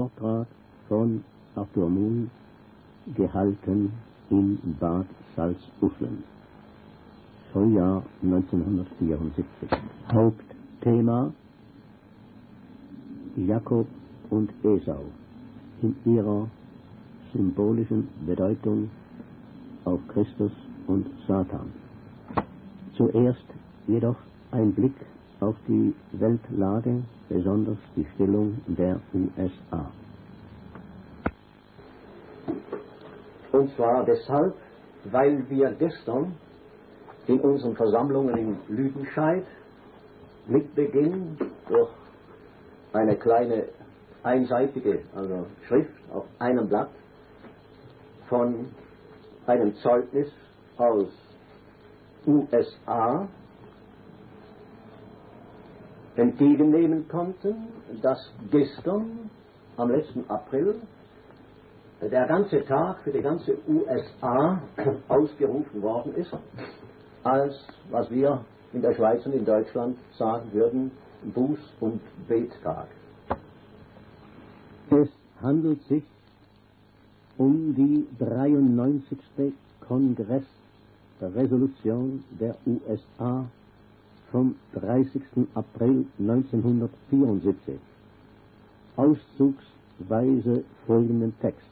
Vortrag von Arthur Muhl, gehalten in Bad Salzuflen, Frühjahr 1974. Hauptthema: Jakob und Esau in ihrer symbolischen Bedeutung auf Christus und Satan. Zuerst jedoch ein Blick auf die Weltlage, besonders die Stellung der USA. Und zwar deshalb, weil wir gestern in unseren Versammlungen in Lüdenscheid mit Beginn durch eine kleine einseitige Schrift auf einem Blatt von einem Zeugnis aus USA entgegennehmen konnten, dass gestern, am letzten April, der ganze Tag für die ganze USA ausgerufen worden ist, als, was wir in der Schweiz und in Deutschland sagen würden, Buß- und Bettag. Es handelt sich um die 93. Kongressresolution der USA vom 30. April 1974. Auszugsweise folgenden Text.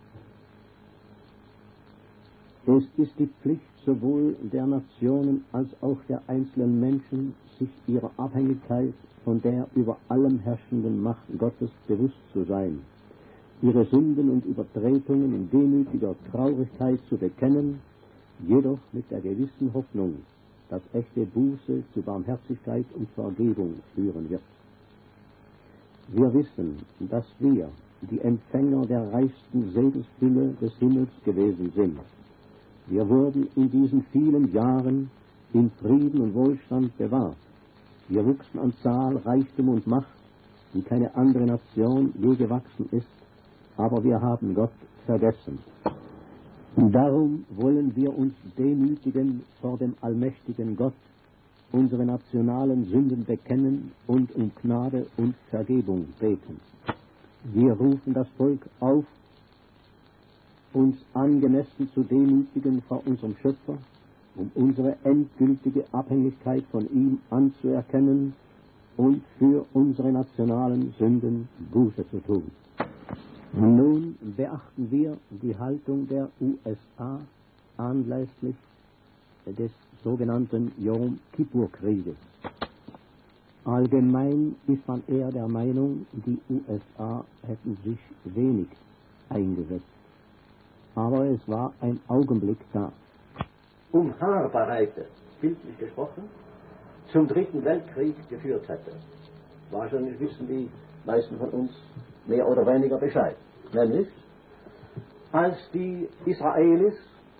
Es ist die Pflicht sowohl der Nationen als auch der einzelnen Menschen, sich ihrer Abhängigkeit von der über allem herrschenden Macht Gottes bewusst zu sein, ihre Sünden und Übertretungen in demütiger Traurigkeit zu bekennen, jedoch mit der gewissen Hoffnung, dass echte Buße zu Barmherzigkeit und Vergebung führen wird. Wir wissen, dass wir die Empfänger der reichsten Segensfülle des Himmels gewesen sind. Wir wurden in diesen vielen Jahren in Frieden und Wohlstand bewahrt. Wir wuchsen an Zahl, Reichtum und Macht, wie keine andere Nation je gewachsen ist, aber wir haben Gott vergessen. Und darum wollen wir uns demütigen vor dem allmächtigen Gott, unsere nationalen Sünden bekennen und um Gnade und Vergebung beten. Wir rufen das Volk auf, uns angemessen zu demütigen vor unserem Schöpfer, um unsere endgültige Abhängigkeit von ihm anzuerkennen und für unsere nationalen Sünden Buße zu tun. Nun beachten wir die Haltung der USA anlässlich des sogenannten Yom Kippur-Krieges. Allgemein ist man eher der Meinung, die USA hätten sich wenig eingesetzt. Aber es war ein Augenblick da. Haarbereite, bildlich gesprochen, zum Dritten Weltkrieg geführt hätte. Wahrscheinlich wissen die meisten von uns mehr oder weniger Bescheid. Nämlich, als die Israelis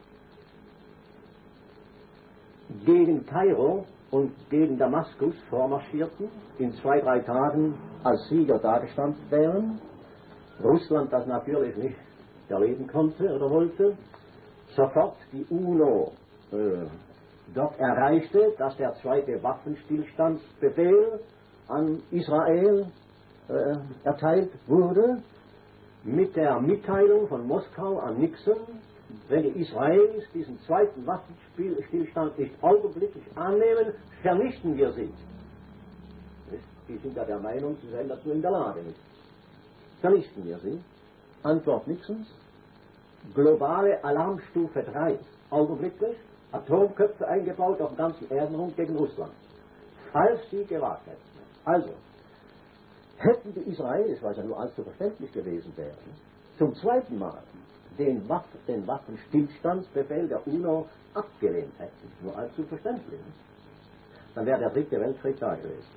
gegen Kairo und gegen Damaskus vormarschierten, in 2-3 Tagen als Sieger dagestanden wären, Russland das natürlich nicht erleben konnte oder wollte, sofort die UNO dort erreichte, dass der zweite Waffenstillstandsbefehl an Israel erteilt wurde, mit der Mitteilung von Moskau an Nixon, wenn die Israelis diesen zweiten Waffenstillstand nicht augenblicklich annehmen, vernichten wir sie. Die sind ja der Meinung, sie seien dazu in der Lage nicht. Vernichten wir sie. Antwort Nixons: globale Alarmstufe 3, augenblicklich, Atomköpfe eingebaut auf dem ganzen Erdenrund gegen Russland, falls sie gewagt hätten. Also, hätten die Israelis, weil es ja nur allzu verständlich gewesen wäre, zum zweiten Mal den Waffenstillstandsbefehl der UNO abgelehnt hätten, nur allzu verständlich, dann wäre der Dritte Weltkrieg da gewesen.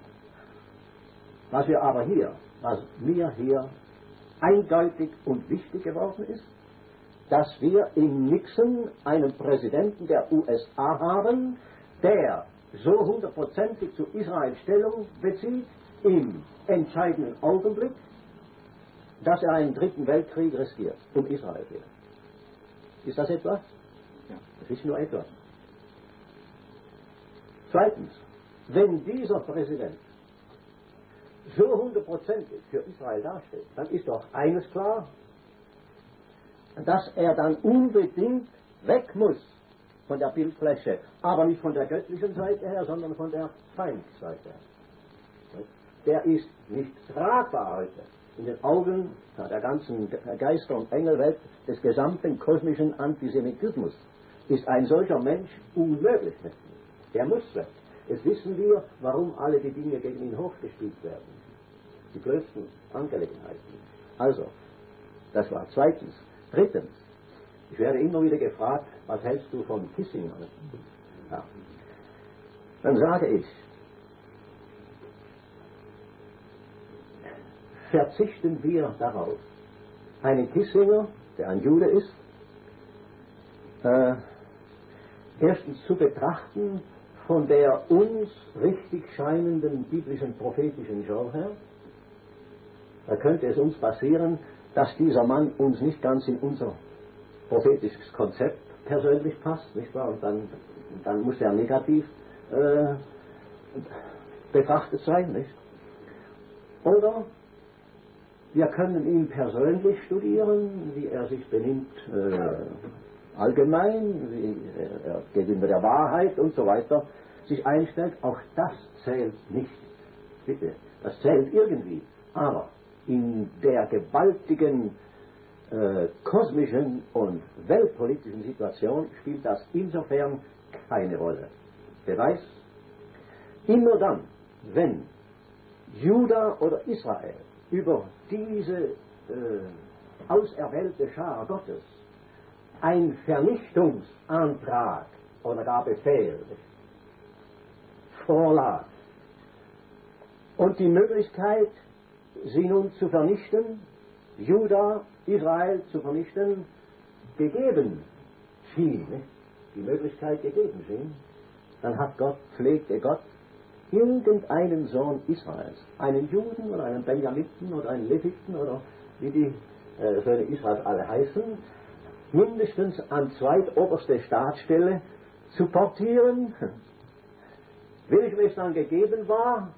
Was mir hier eindeutig und wichtig geworden ist, dass wir in Nixon einen Präsidenten der USA haben, der so 100%ig zu Israel Stellung bezieht, im entscheidenden Augenblick, dass er einen Dritten Weltkrieg riskiert, um Israel willen. Ist das etwas? Ja. Das ist nur etwas. Zweitens, wenn dieser Präsident so hundertprozentig für Israel dasteht, dann ist doch eines klar, dass er dann unbedingt weg muss von der Bildfläche, aber nicht von der göttlichen Seite her, sondern von der Feindseite her. Der ist nicht tragbar heute in den Augen der ganzen Geister- und Engelwelt des gesamten kosmischen Antisemitismus. Ist ein solcher Mensch unmöglich. Der muss weg. Jetzt wissen wir, warum alle die Dinge gegen ihn hochgespielt werden. Die größten Angelegenheiten. Also, das war zweitens. Drittens, ich werde immer wieder gefragt, was hältst du von Kissinger? Ja. Dann sage ich, verzichten wir darauf, einen Kissinger, der ein Jude ist, erstens zu betrachten von der uns richtig scheinenden biblischen prophetischen Genre her. Da könnte es uns passieren, dass dieser Mann uns nicht ganz in unser prophetisches Konzept persönlich passt, nicht wahr? Und dann muss er negativ betrachtet sein, nicht? Oder wir können ihn persönlich studieren, wie er sich benimmt allgemein, wie er gegenüber der Wahrheit und so weiter sich einstellt. Auch das zählt nicht. Bitte, das zählt irgendwie. Aber in der gewaltigen kosmischen und weltpolitischen Situation spielt das insofern keine Rolle. Beweis? Immer dann, wenn Juda oder Israel über diese auserwählte Schar Gottes ein Vernichtungsantrag oder gar Befehl vorlag und die Möglichkeit, sie nun zu vernichten, Juda, Israel zu vernichten, gegeben schien, die Möglichkeit gegeben schien, dann pflegte Gott irgendeinen Sohn Israels, einen Juden oder einen Benjamiten oder einen Leviten oder wie die Söhne Israels alle heißen, mindestens an zweitoberste Staatsstelle zu portieren, welchem es dann gegeben war,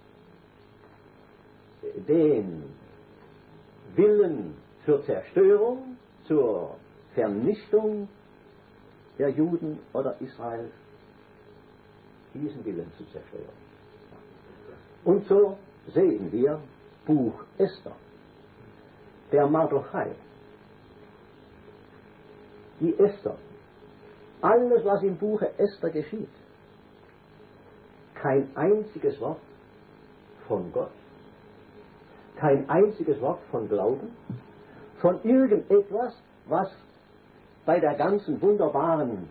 den Willen zur Zerstörung, zur Vernichtung der Juden oder Israel, diesen Willen zu zerstören. Und so sehen wir Buch Esther, der Mardochai, die Esther, alles, was im Buche Esther geschieht, kein einziges Wort von Gott, kein einziges Wort von Glauben, von irgendetwas, was bei der ganzen wunderbaren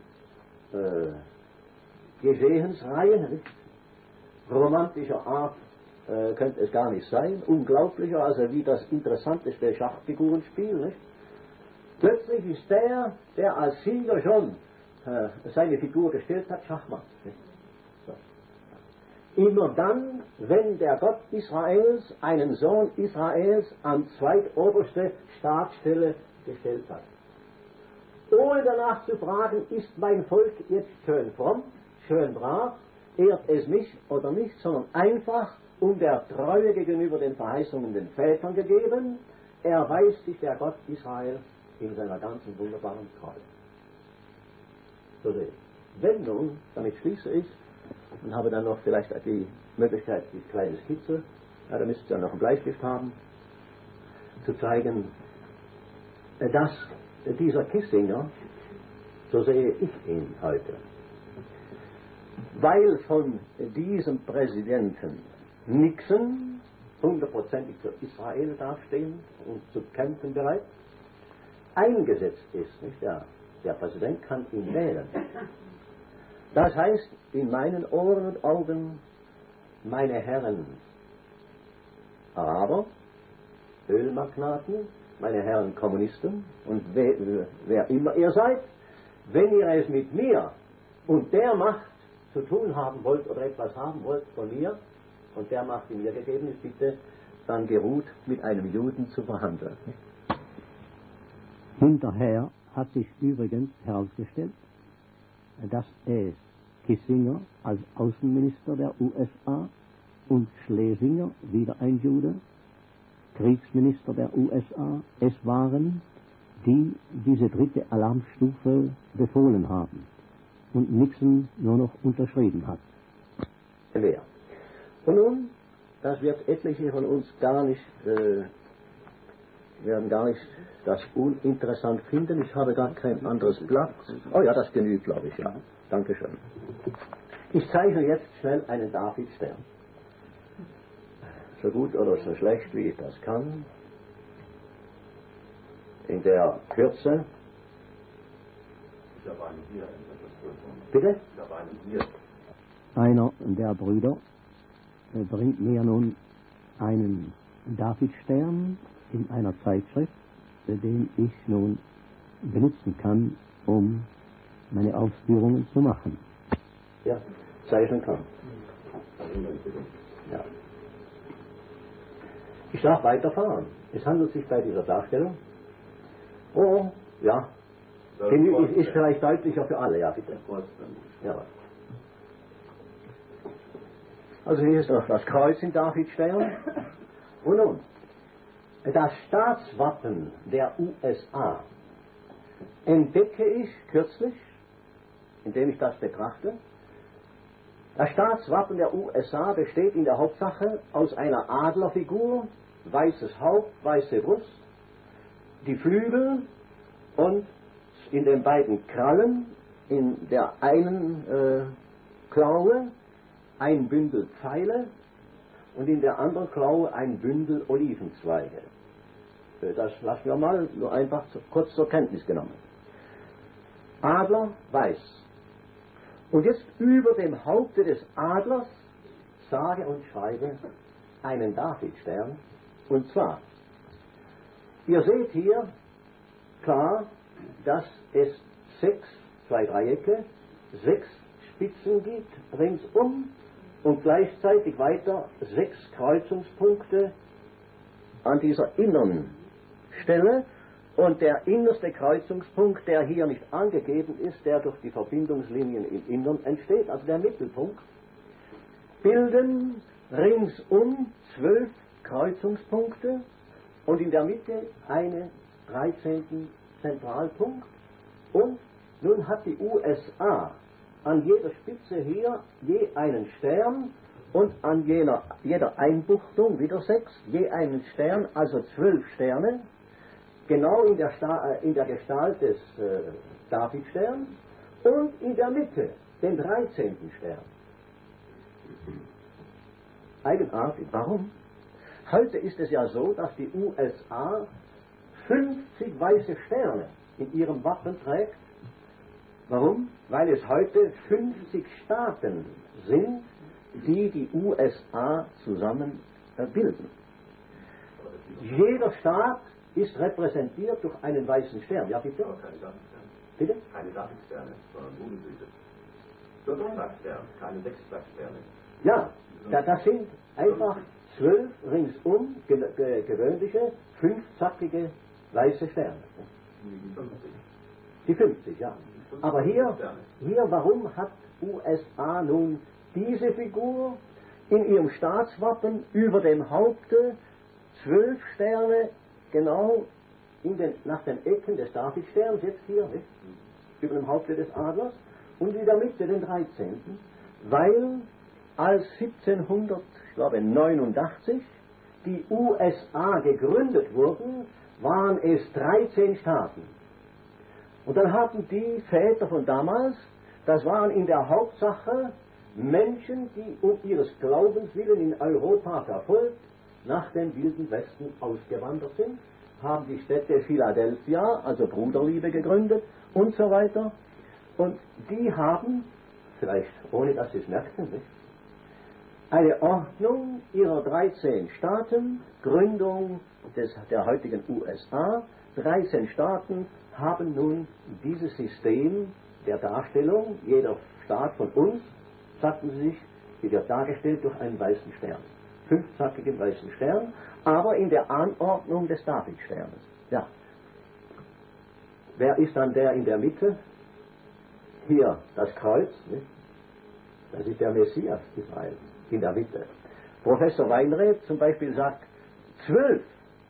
Geschehensreihe romantischer Art könnte es gar nicht sein, unglaublicher, also wie das interessanteste Schachfigurenspiel, nicht? Plötzlich ist der als Sieger schon seine Figur gestellt hat, Schachmatt. So. Immer dann, wenn der Gott Israels einen Sohn Israels an zweitoberste Staatsstelle gestellt hat. Ohne danach zu fragen, ist mein Volk jetzt schön fromm, schön brav, ehrt es mich oder nicht, sondern einfach um der Treue gegenüber den Verheißungen den Vätern gegeben, erweist sich der Gott Israel in seiner ganzen wunderbaren Treue. So sehe ich. Wenn nun, damit schließe ich und habe dann noch vielleicht die Möglichkeit, die kleine Skizze, ja, da müsst ihr noch einen Bleistift haben, zu zeigen, dass dieser Kissinger, so sehe ich ihn heute, weil von diesem Präsidenten Nixon hundertprozentig für Israel dastehen und zu kämpfen bereit, eingesetzt ist. Nicht? Der Präsident kann ihn wählen. Das heißt, in meinen Ohren und Augen, meine Herren Araber, Ölmagnaten, meine Herren Kommunisten und wer immer ihr seid, wenn ihr es mit mir und der Macht zu tun haben wollt oder etwas haben wollt von mir und der Macht, die mir gegeben ist, bitte dann geruht, mit einem Juden zu verhandeln. Hinterher hat sich übrigens herausgestellt, dass es Kissinger als Außenminister der USA und Schlesinger, wieder ein Jude, Kriegsminister der USA, es waren, die diese dritte Alarmstufe befohlen haben und Nixon nur noch unterschrieben hat. Wer? Und nun, das wird etliche von uns gar nicht, werden gar nicht das uninteressant finden. Ich habe gar kein anderes Blatt. Oh ja, das genügt, glaube ich, ja. Dankeschön. Ich zeichne jetzt schnell einen Davidstern. So gut oder so schlecht, wie ich das kann. In der Kürze. Bitte? Einer der Brüder bringt mir nun einen Davidstern in einer Zeitschrift, den ich nun benutzen kann, um meine Ausführungen zu machen. Ja, zeichnen kann. Ja. Ich darf weiterfahren. Es handelt sich bei dieser Darstellung. Oh, ja. Ist vielleicht deutlicher für alle, ja, bitte. Ja. Also hier ist noch das Kreuz in Davidstern. Und nun, das Staatswappen der USA entdecke ich kürzlich, indem ich das betrachte. Das Staatswappen der USA besteht in der Hauptsache aus einer Adlerfigur, weißes Haupt, weiße Brust, die Flügel und in den beiden Krallen, in der einen Klaue ein Bündel Pfeile und in der anderen Klaue ein Bündel Olivenzweige. Das lassen wir mal nur einfach kurz zur Kenntnis genommen. Adler weiß. Und jetzt über dem Haupte des Adlers sage und schreibe einen Davidstern. Und zwar, ihr seht hier klar, dass es 2 Dreiecke, 6 Spitzen gibt ringsum und gleichzeitig weiter 6 Kreuzungspunkte an dieser inneren Stelle. Und der innerste Kreuzungspunkt, der hier nicht angegeben ist, der durch die Verbindungslinien im Innern entsteht, also der Mittelpunkt, bilden ringsum 12 Kreuzungspunkte und in der Mitte einen 13. Zentralpunkt. Und nun hat die USA an jeder Spitze hier je einen Stern und an jeder Einbuchtung wieder 6, je einen Stern, also 12 Sterne, genau in der Gestalt des Davidsterns und in der Mitte den 13. Stern. Eigenartig. Warum? Heute ist es ja so, dass die USA 50 weiße Sterne in ihrem Wappen trägt. Warum? Weil es heute 50 Staaten sind, die die USA zusammen bilden. Jeder Staat ist repräsentiert durch einen weißen Stern. Ja, bitte? Aber keine Davidsterne. Bitte? Keine Davidsterne, sondern Mohnenblüte. Nur Doppelsterne, keine Sechsflagsterne. Ja, das sind einfach 12 ringsum gewöhnliche, 5-zackige weiße Sterne. Die 50, ja. Aber hier, warum hat USA nun diese Figur in ihrem Staatswappen über dem Haupte 12 Sterne, genau nach den Ecken des Davidsterns, jetzt hier, nicht? Über dem Haupte des Adlers, und in der Mitte den 13., weil als 1789 die USA gegründet wurden, waren es 13 Staaten. Und dann hatten die Väter von damals, das waren in der Hauptsache Menschen, die um ihres Glaubens willen in Europa verfolgt, nach dem Wilden Westen ausgewandert sind, haben die Städte Philadelphia, also Bruderliebe, gegründet und so weiter. Und die haben, vielleicht ohne dass sie es merkten, nicht, eine Ordnung ihrer 13 Staaten, Gründung der heutigen USA. 13 Staaten haben nun dieses System der Darstellung, jeder Staat von uns, sagten sie sich, wird dargestellt durch einen weißen Stern. 5-zackigen weißen Stern, aber in der Anordnung des Davidsternes. Ja. Wer ist dann der in der Mitte? Hier das Kreuz, nicht? Das ist der Messias Israel in der Mitte. Professor Weinreb zum Beispiel sagt, 12,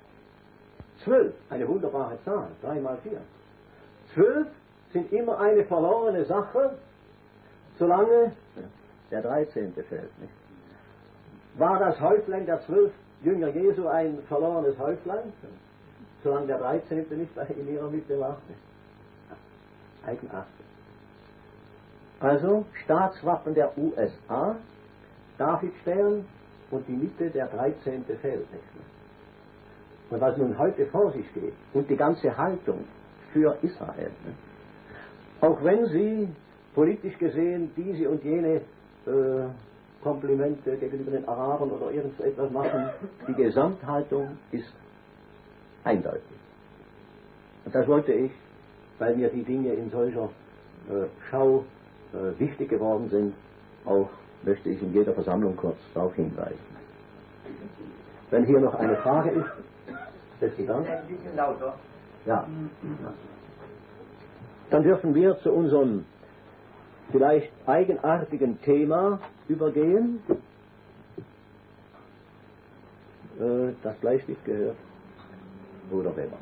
eine wunderbare Zahl, 3 mal 4. 12 sind immer eine verlorene Sache, solange der 13. fällt. Nicht? War das Häuflein der 12 Jünger Jesu ein verlorenes Häuflein, solange der 13. nicht in ihrer Mitte war? Eigenartig. Also Staatswappen der USA, Davidstern und die Mitte der 13. fällt nicht mehr. Und was nun heute vor sich geht und die ganze Haltung für Israel, auch wenn sie politisch gesehen diese und jene Komplimente gegenüber den Arabern oder irgendetwas machen, die Gesamthaltung ist eindeutig. Und das wollte ich, weil mir die Dinge in solcher Schau wichtig geworden sind, auch möchte ich in jeder Versammlung kurz darauf hinweisen. Wenn hier noch eine Frage ist, besten Dank. Ja. Dann dürfen wir zu unserem vielleicht eigenartigen Thema übergehen. Das Bleistift gehört Bruder Weber.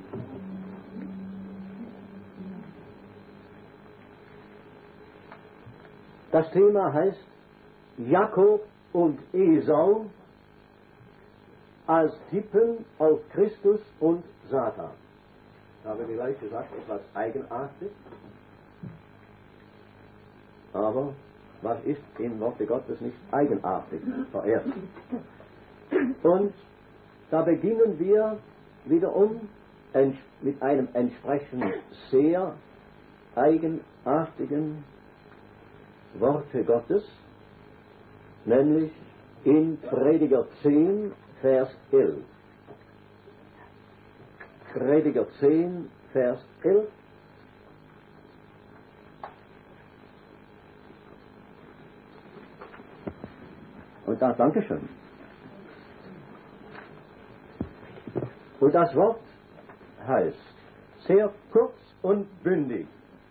Das Thema heißt Jakob und Esau als Typen auf Christus und Satan. Ich habe gleich gesagt, etwas eigenartig. Aber was ist im Worte Gottes nicht eigenartig, verehrt? Und da beginnen wir wiederum mit einem entsprechend sehr eigenartigen Worte Gottes, nämlich in Prediger 10, Vers 11. Prediger 10, Vers 11. Und da, Dankeschön. Und das Wort heißt, sehr kurz und bündig,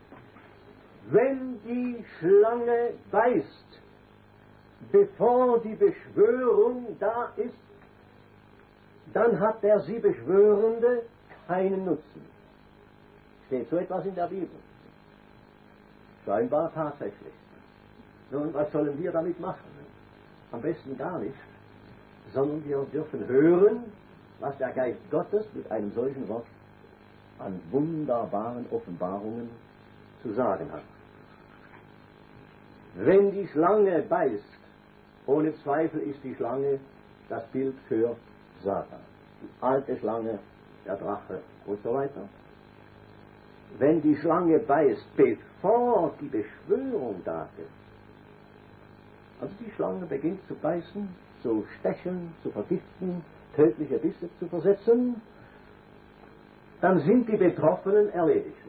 wenn die Schlange beißt, bevor die Beschwörung da ist, dann hat der sie Beschwörende keinen Nutzen. Steht so etwas in der Bibel? Scheinbar tatsächlich. Nun, was sollen wir damit machen? Am besten gar nicht, sondern wir dürfen hören, was der Geist Gottes mit einem solchen Wort an wunderbaren Offenbarungen zu sagen hat. Wenn die Schlange beißt, ohne Zweifel ist die Schlange das Bild für Satan. Die alte Schlange, der Drache und so weiter. Wenn die Schlange beißt, bevor die Beschwörung da ist, also die Schlange beginnt zu beißen, zu stechen, zu vergiften, tödliche Bisse zu versetzen, dann sind die Betroffenen erledigt.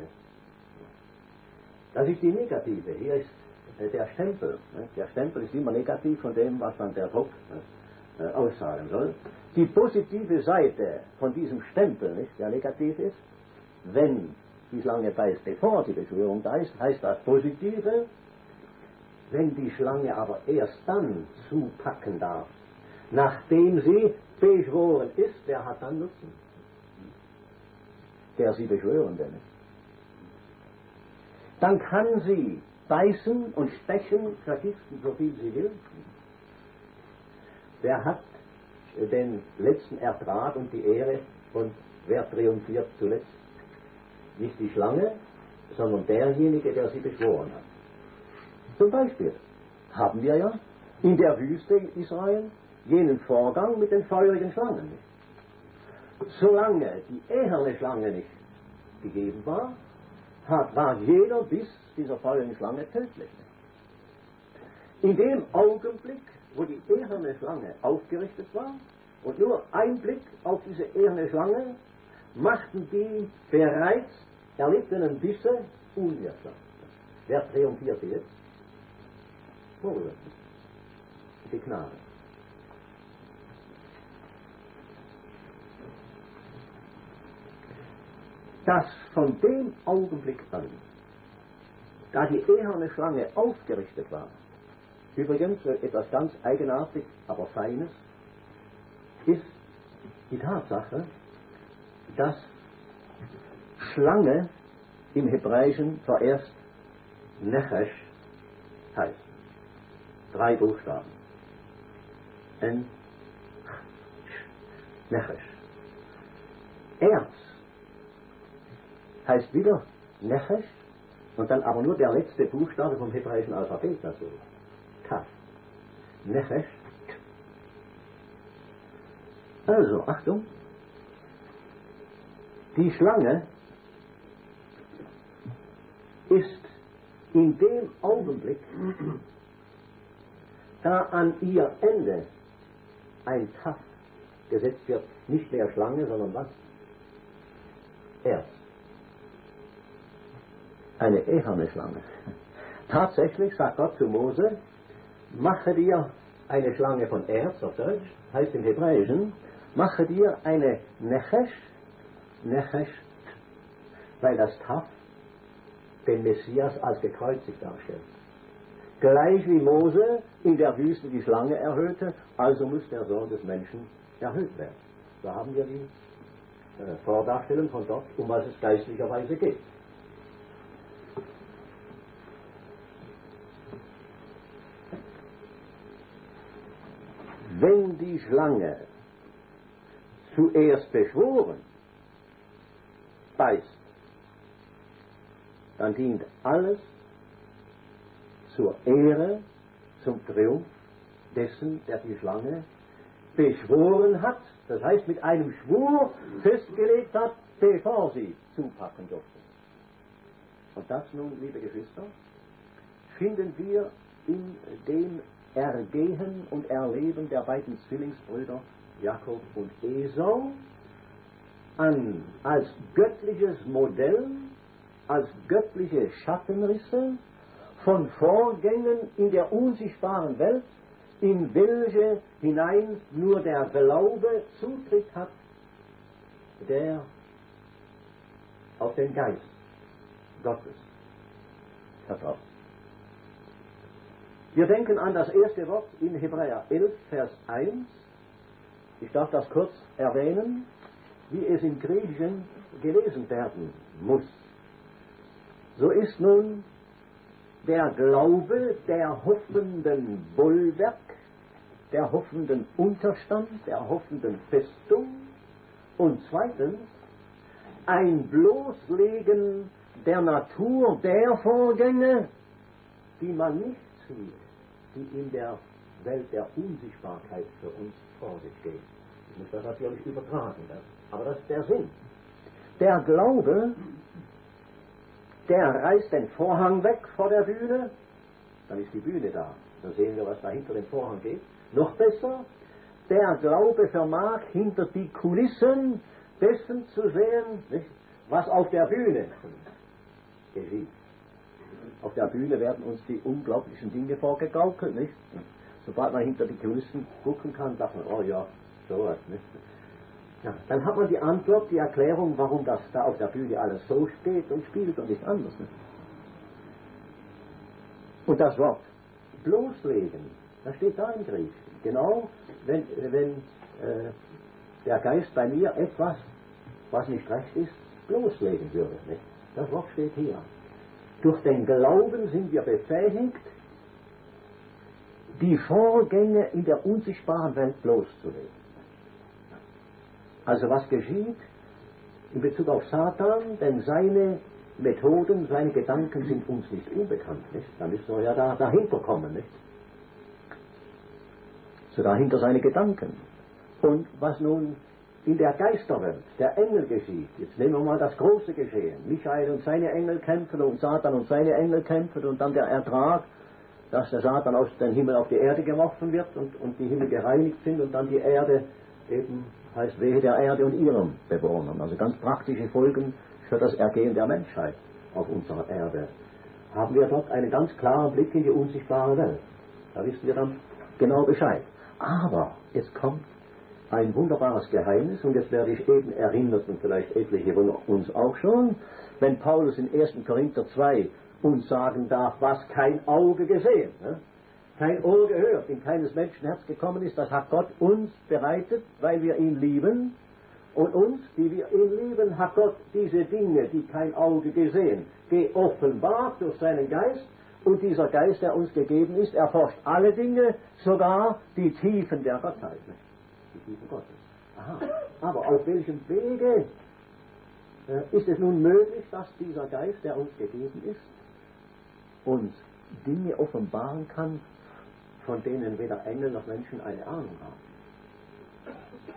Das ist die negative. Hier ist der Stempel. Der Stempel ist immer negativ von dem, was dann der Druck aussagen soll. Die positive Seite von diesem Stempel, der negativ ist, wenn die Schlange beißt, bevor die Beschwörung da ist, heißt das Positive. Wenn die Schlange aber erst dann zupacken darf, nachdem sie beschworen ist, wer hat dann Nutzen? Der sie Beschwörende nicht. Dann kann sie beißen und stechen, vergiften, so viel sie will. Wer hat den letzten Ertrag und die Ehre und wer triumphiert zuletzt? Nicht die Schlange, sondern derjenige, der sie beschworen hat. Zum Beispiel haben wir ja in der Wüste in Israel jenen Vorgang mit den feurigen Schlangen nicht. Solange die eherne Schlange nicht gegeben war, war jeder Biss dieser feurigen Schlange tödlich. In dem Augenblick, wo die eherne Schlange aufgerichtet war und nur ein Blick auf diese eherne Schlange, machten die bereits erlittenen Bisse unwirksam. Wer triumphierte jetzt? Vorwürfe. Die Gnade. Dass von dem Augenblick an, da die eherne Schlange aufgerichtet war, übrigens etwas ganz eigenartig, aber Feines, ist die Tatsache, dass Schlange im Hebräischen zuerst Nechesh heißt. 3 Buchstaben. Nechesh. Erz heißt wieder Nechesh und dann aber nur der letzte Buchstabe vom hebräischen Alphabet dazu. Taf. Nechesh. Also, Achtung. Die Schlange ist in dem Augenblick, da an ihr Ende ein Taf gesetzt wird, nicht mehr Schlange, sondern was? Erz. Eine eherne Schlange. Tatsächlich sagt Gott zu Mose, mache dir eine Schlange von Erz, auf Deutsch, heißt im Hebräischen, mache dir eine Nechesh, weil das Taf den Messias als gekreuzigt darstellt. Gleich wie Mose in der Wüste die Schlange erhöhte, also muss der Sohn des Menschen erhöht werden. So haben wir die Vordarstellung von dort, um was es geistlicherweise geht. Wenn die Schlange zuerst beschworen beißt, dann dient alles zur Ehre, zum Triumph dessen, der die Schlange beschworen hat, das heißt mit einem Schwur festgelegt hat, bevor sie zupacken durfte. Und das nun, liebe Geschwister, finden wir in dem Ergehen und Erleben der beiden Zwillingsbrüder Jakob und Esau an als göttliches Modell, als göttliche Schattenrisse von Vorgängen in der unsichtbaren Welt, in welche hinein nur der Glaube Zutritt hat, der auf den Geist Gottes vertraut. Wir denken an das erste Wort in Hebräer 11, Vers 1. Ich darf das kurz erwähnen, wie es im Griechischen gelesen werden muss. So ist nun der Glaube der hoffenden Bollwerk, der hoffenden Unterstand, der hoffenden Festung und zweitens ein Bloßlegen der Natur der Vorgänge, die man nicht sieht, die in der Welt der Unsichtbarkeit für uns vor sich gehen. Ich muss das natürlich übertragen, aber das ist der Sinn. Der Glaube, der reißt den Vorhang weg vor der Bühne, dann ist die Bühne da. Dann sehen wir, was da hinter dem Vorhang geht. Noch besser, der Glaube vermag hinter die Kulissen dessen zu sehen, nicht, was auf der Bühne geschieht. Auf der Bühne werden uns die unglaublichen Dinge vorgegaukelt, nicht? Sobald man hinter die Kulissen gucken kann, sagt man, oh ja, sowas, nicht? Ja, dann hat man die Antwort, die Erklärung, warum das da auf der Bühne alles so steht und spielt und nicht anders. Nicht? Und das Wort bloßlegen, das steht da im Griechischen. Genau, wenn der Geist bei mir etwas, was nicht recht ist, bloßlegen würde. Nicht? Das Wort steht hier. Durch den Glauben sind wir befähigt, die Vorgänge in der unsichtbaren Welt bloßzulegen. Also was geschieht in Bezug auf Satan, denn seine Methoden, seine Gedanken sind uns nicht unbekannt, nicht? Da müssen wir ja dahinter kommen, nicht? So dahinter seine Gedanken. Und was nun in der Geisterwelt, der Engel geschieht, jetzt nehmen wir mal das große Geschehen, Michael und seine Engel kämpfen und Satan und seine Engel kämpfen und dann der Ertrag, dass der Satan aus dem Himmel auf die Erde geworfen wird und die Himmel gereinigt sind und dann die Erde eben heißt wehe der Erde und ihrem Bewohnern. Also ganz praktische Folgen für das Ergehen der Menschheit auf unserer Erde. Haben wir dort einen ganz klaren Blick in die unsichtbare Welt. Da wissen wir dann genau Bescheid. Aber es kommt ein wunderbares Geheimnis und jetzt werde ich eben erinnert und vielleicht etliche von uns auch schon, wenn Paulus in 1. Korinther 2 uns sagen darf, was kein Auge gesehen, ne? kein Ohr gehört, in keines Menschen Herz gekommen ist, das hat Gott uns bereitet, weil wir ihn lieben. Und uns, die wir ihn lieben, hat Gott diese Dinge, die kein Auge gesehen, geoffenbart durch seinen Geist. Und dieser Geist, der uns gegeben ist, erforscht alle Dinge, sogar die Tiefen der Gottheit. Die Tiefen Gottes. Aha. Aber auf welchem Wege ist es nun möglich, dass dieser Geist, der uns gegeben ist, uns Dinge offenbaren kann, von denen weder Engel noch Menschen eine Ahnung haben?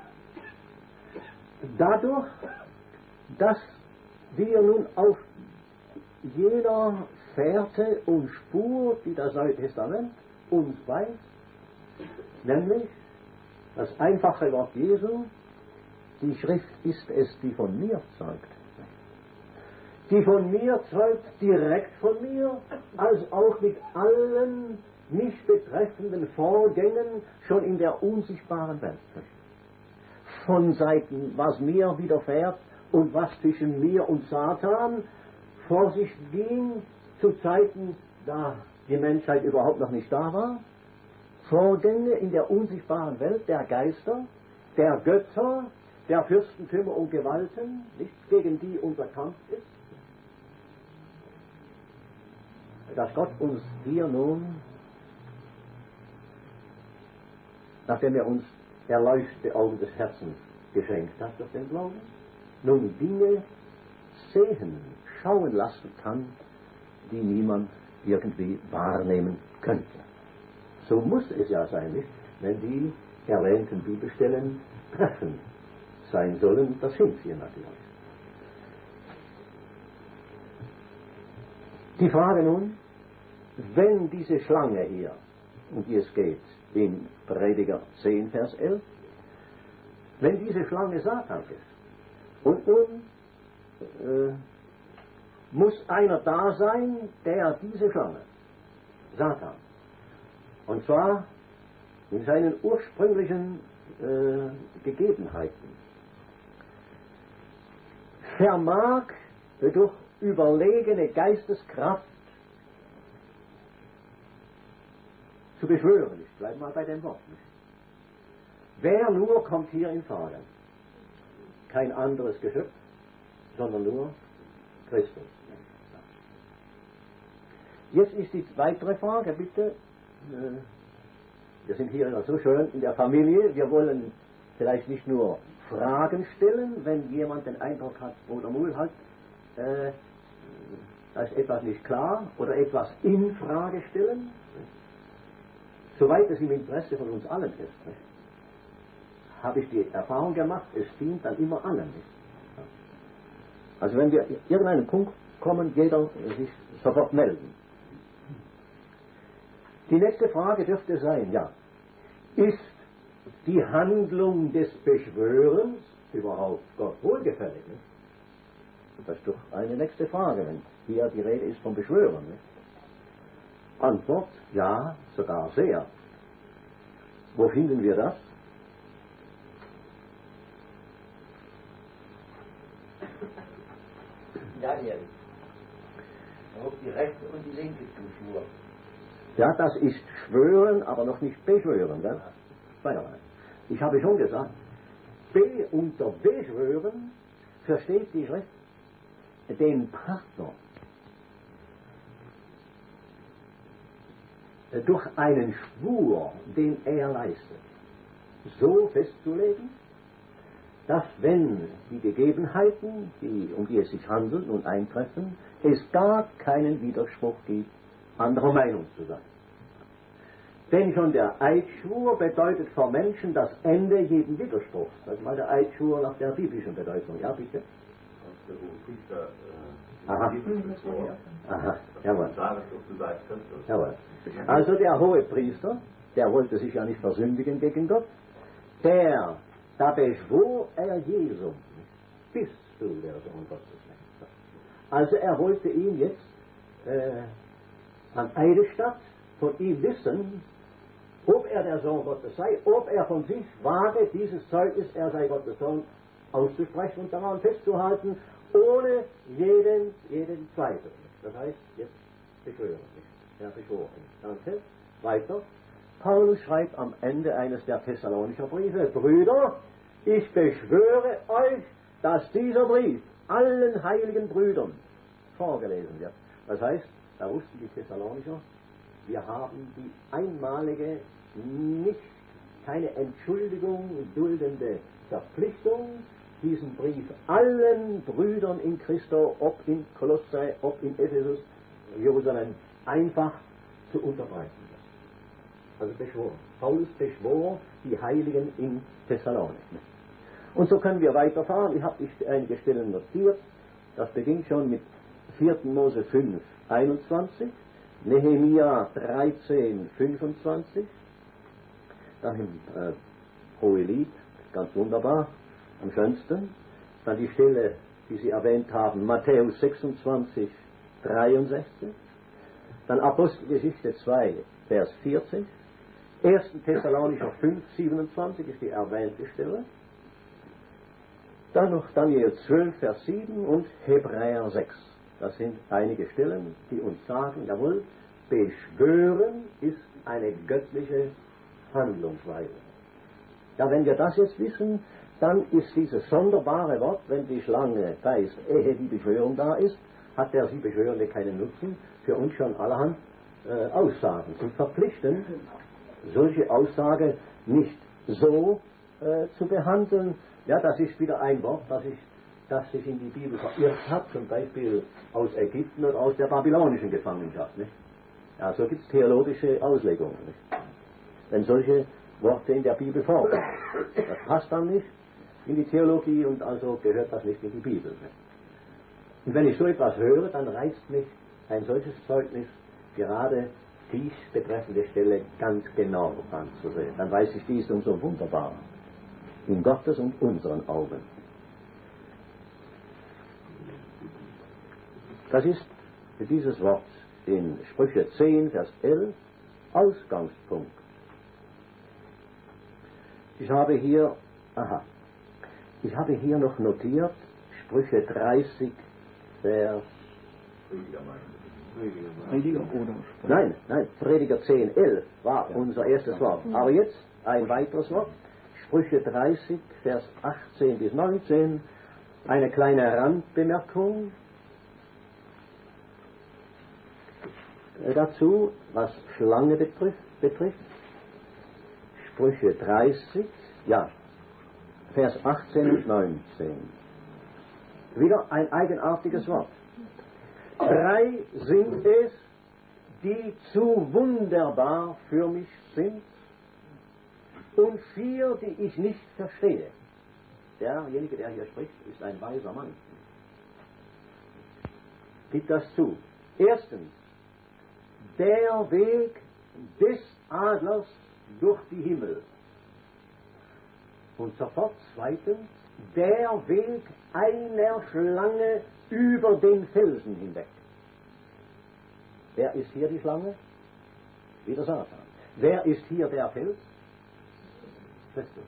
Dadurch, dass wir nun auf jeder Fährte und Spur, die das Neue Testament uns weist, nämlich das einfache Wort Jesu, die Schrift ist es, die von mir zeugt. Die von mir zeugt direkt von mir, als auch mit allen mich betreffenden Vorgängen schon in der unsichtbaren Welt. Von Seiten, was mir widerfährt und was zwischen mir und Satan vor sich ging, zu Zeiten, da die Menschheit überhaupt noch nicht da war. Vorgänge in der unsichtbaren Welt der Geister, der Götter, der Fürstentümer und Gewalten, nicht gegen die unser Kampf ist. Dass Gott uns hier nun, nachdem er uns erleuchtete Augen des Herzens geschenkt hat durch den Glauben, nun Dinge sehen, schauen lassen kann, die niemand irgendwie wahrnehmen könnte. So muss es ja sein, nicht? Wenn die erwähnten Bibelstellen treffend sein sollen, das sind sie natürlich. Die Frage nun, wenn diese Schlange hier, um die es geht, in Prediger 10, Vers 11, wenn diese Schlange Satan ist, und nun muss einer da sein, der diese Schlange, Satan, und zwar in seinen ursprünglichen Gegebenheiten, vermag durch überlegene Geisteskraft zu beschwören. Ich bleibe mal bei dem Wort. Wer nur kommt hier in Frage? Kein anderes Geschöpf, sondern nur Christus. Jetzt ist die weitere Frage, bitte. Wir sind hier immer so schön in der Familie. Wir wollen vielleicht nicht nur Fragen stellen, wenn jemand den Eindruck hat, Bruder Muhl hat, da ist etwas nicht klar oder etwas in Frage stellen, soweit es im Interesse von uns allen ist. Habe ich die Erfahrung gemacht, es dient dann immer allen. Also wenn wir in irgendeinen Punkt kommen, jeder sich sofort melden. Die nächste Frage dürfte sein, ja, ist die Handlung des Beschwörens überhaupt Gott wohlgefällig? Das ist doch eine nächste Frage, wenn hier die Rede ist vom Beschwören. Antwort, ja, sogar sehr. Wo finden wir das? Daniel, auf die rechte und die linke Zuschwur. Ja, das ist Schwören, aber noch nicht Beschwören. Gell? Zweierlei. Ich habe schon gesagt, unter Beschwören versteht die Schrift den Partner durch einen Schwur, den er leistet, so festzulegen, dass wenn die Gegebenheiten, um die es sich handelt und eintreffen, es gar keinen Widerspruch gibt, anderer Meinung zu sein. Denn schon der Eidschwur bedeutet für Menschen das Ende jeden Widerspruchs. Das ist mal der Eidschwur nach der biblischen Bedeutung. Ja, bitte? Der hohe Priester Aha. Aha, jawohl. sagen, ob du sagst, Christus. Jawohl. Also der hohe Priester, der wollte sich ja nicht versündigen gegen Gott, da beschwor er Jesum, bist du der Sohn Gottes. Also er wollte ihn jetzt an Eidesstatt von ihm wissen, ob er der Sohn Gottes sei, ob er von sich wage, dieses Zeugnis, er sei Gottes Sohn, auszusprechen und daran festzuhalten, ohne jeden Zweifel. Das heißt, jetzt beschwören. Er beschworen. Danke. weiter. Paulus schreibt am Ende eines der Thessalonicher Briefe: Brüder, ich beschwöre euch, dass dieser Brief allen heiligen Brüdern vorgelesen wird. Das heißt, da wussten die Thessalonicher, wir haben die einmalige, keine Entschuldigung duldende Verpflichtung, diesen Brief allen Brüdern in Christo, ob in Kolosse, ob in Ephesus, Jerusalem, einfach zu unterbreiten. Also beschworen. Paulus beschwor die Heiligen in Thessalonik. Und so können wir weiterfahren. Ich habe einige Stellen notiert. Das beginnt schon mit 4. Mose 5, 21, Nehemia 13, 25, dann im Hohelied, ganz wunderbar, am schönsten. Dann die Stelle, die Sie erwähnt haben, Matthäus 26, 63. Dann Apostelgeschichte 2, Vers 40. 1. Thessalonicher 5, 27 ist die erwähnte Stelle. Dann noch Daniel 12, Vers 7 und Hebräer 6. Das sind einige Stellen, die uns sagen, jawohl, beschwören ist eine göttliche Handlungsweise. Ja, wenn wir das jetzt wissen, dann ist dieses sonderbare Wort, wenn die Schlange weiß, ehe die Beschwörung da ist, hat der sie Beschwörende keinen Nutzen, für uns schon allerhand Aussagen zu verpflichten, solche Aussage nicht so zu behandeln. Ja, das ist wieder ein Wort, das sich in die Bibel verirrt hat, zum Beispiel aus Ägypten oder aus der babylonischen Gefangenschaft. Nicht? Ja, so gibt es theologische Auslegungen. Nicht? Wenn solche Worte in der Bibel vorkommen. Das passt dann nicht in die Theologie und also gehört das nicht in die Bibel. Nicht? Und wenn ich so etwas höre, dann reizt mich ein solches Zeugnis, gerade dies betreffende Stelle ganz genau anzusehen. Dann weiß ich, dies und so wunderbar. In Gottes und unseren Augen. Das ist für dieses Wort in Sprüche 10, Vers 11 Ausgangspunkt. Ich habe hier noch notiert, Sprüche 30, Vers... Prediger oder Nein, Prediger 10, 11 war unser erstes Wort. Aber jetzt ein weiteres Wort, Sprüche 30, Vers 18 bis 19, eine kleine Randbemerkung dazu, was Schlange betrifft. Sprüche 30, ja, Vers 18 und 19. Wieder ein eigenartiges Wort. 3 sind es, die zu wunderbar für mich sind, und 4, die ich nicht verstehe. Derjenige, der hier spricht, ist ein weiser Mann. Gibt das zu. Erstens, der Weg des Adlers durch die Himmel. Und sofort zweitens, der Weg einer Schlange über den Felsen hinweg. Wer ist hier die Schlange? Wieder Satan. Wer ist hier der Fels? Christus.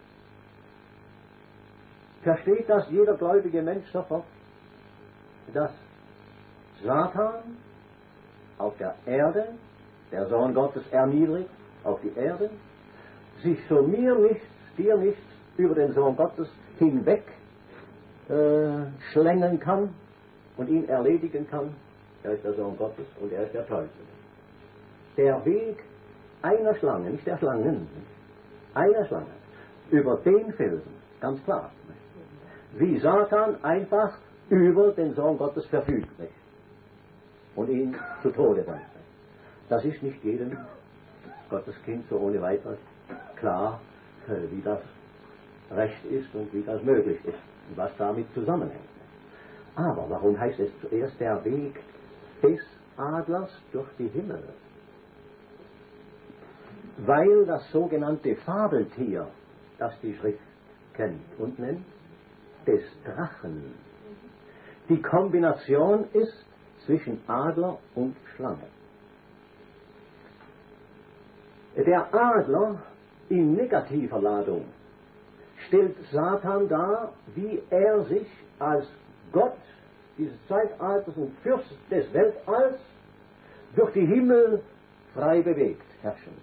Versteht das jeder gläubige Mensch sofort, dass Satan auf der Erde, der Sohn Gottes erniedrigt auf die Erde, sich so mir nichts, dir nichts über den Sohn Gottes hinweg schlängeln kann und ihn erledigen kann? Er ist der Sohn Gottes und er ist der Teufel. Der Weg einer Schlange, nicht der Schlangen, einer Schlange, über den Felsen, ganz klar. Wie Satan einfach über den Sohn Gottes verfügt und ihn zu Tode bringt. Das ist nicht jedem Gotteskind so ohne weiteres klar, wie das recht ist und wie das möglich ist und was damit zusammenhängt. Aber warum heißt es zuerst der Weg des Adlers durch die Himmel? Weil das sogenannte Fabeltier, das die Schrift kennt und nennt, des Drachen, die Kombination ist zwischen Adler und Schlange. Der Adler in negativer Ladung stellt Satan dar, wie er sich als Gott dieses Zeitalters und Fürst des Weltalls durch die Himmel frei bewegt herrschen.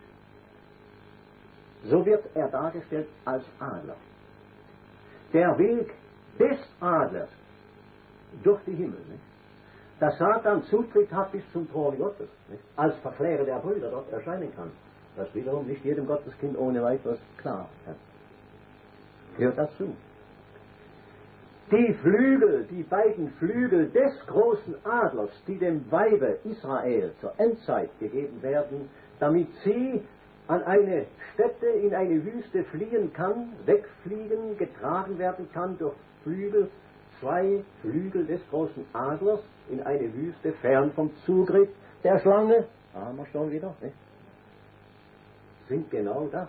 So wird er dargestellt als Adler. Der Weg des Adlers durch die Himmel, nicht? Dass Satan Zutritt hat bis zum Thron Gottes, nicht? Als Verklärer der Brüder dort erscheinen kann. Das wiederum nicht jedem Gotteskind ohne weiteres klar gehört dazu. Die Flügel, die beiden Flügel des großen Adlers, die dem Weibe Israel zur Endzeit gegeben werden, damit sie an eine Stätte, in eine Wüste fliehen kann, wegfliegen, getragen werden kann durch Flügel, 2 Flügel des großen Adlers in eine Wüste, fern vom Zugriff der Schlange, da haben wir schon wieder, nicht? Sind genau das.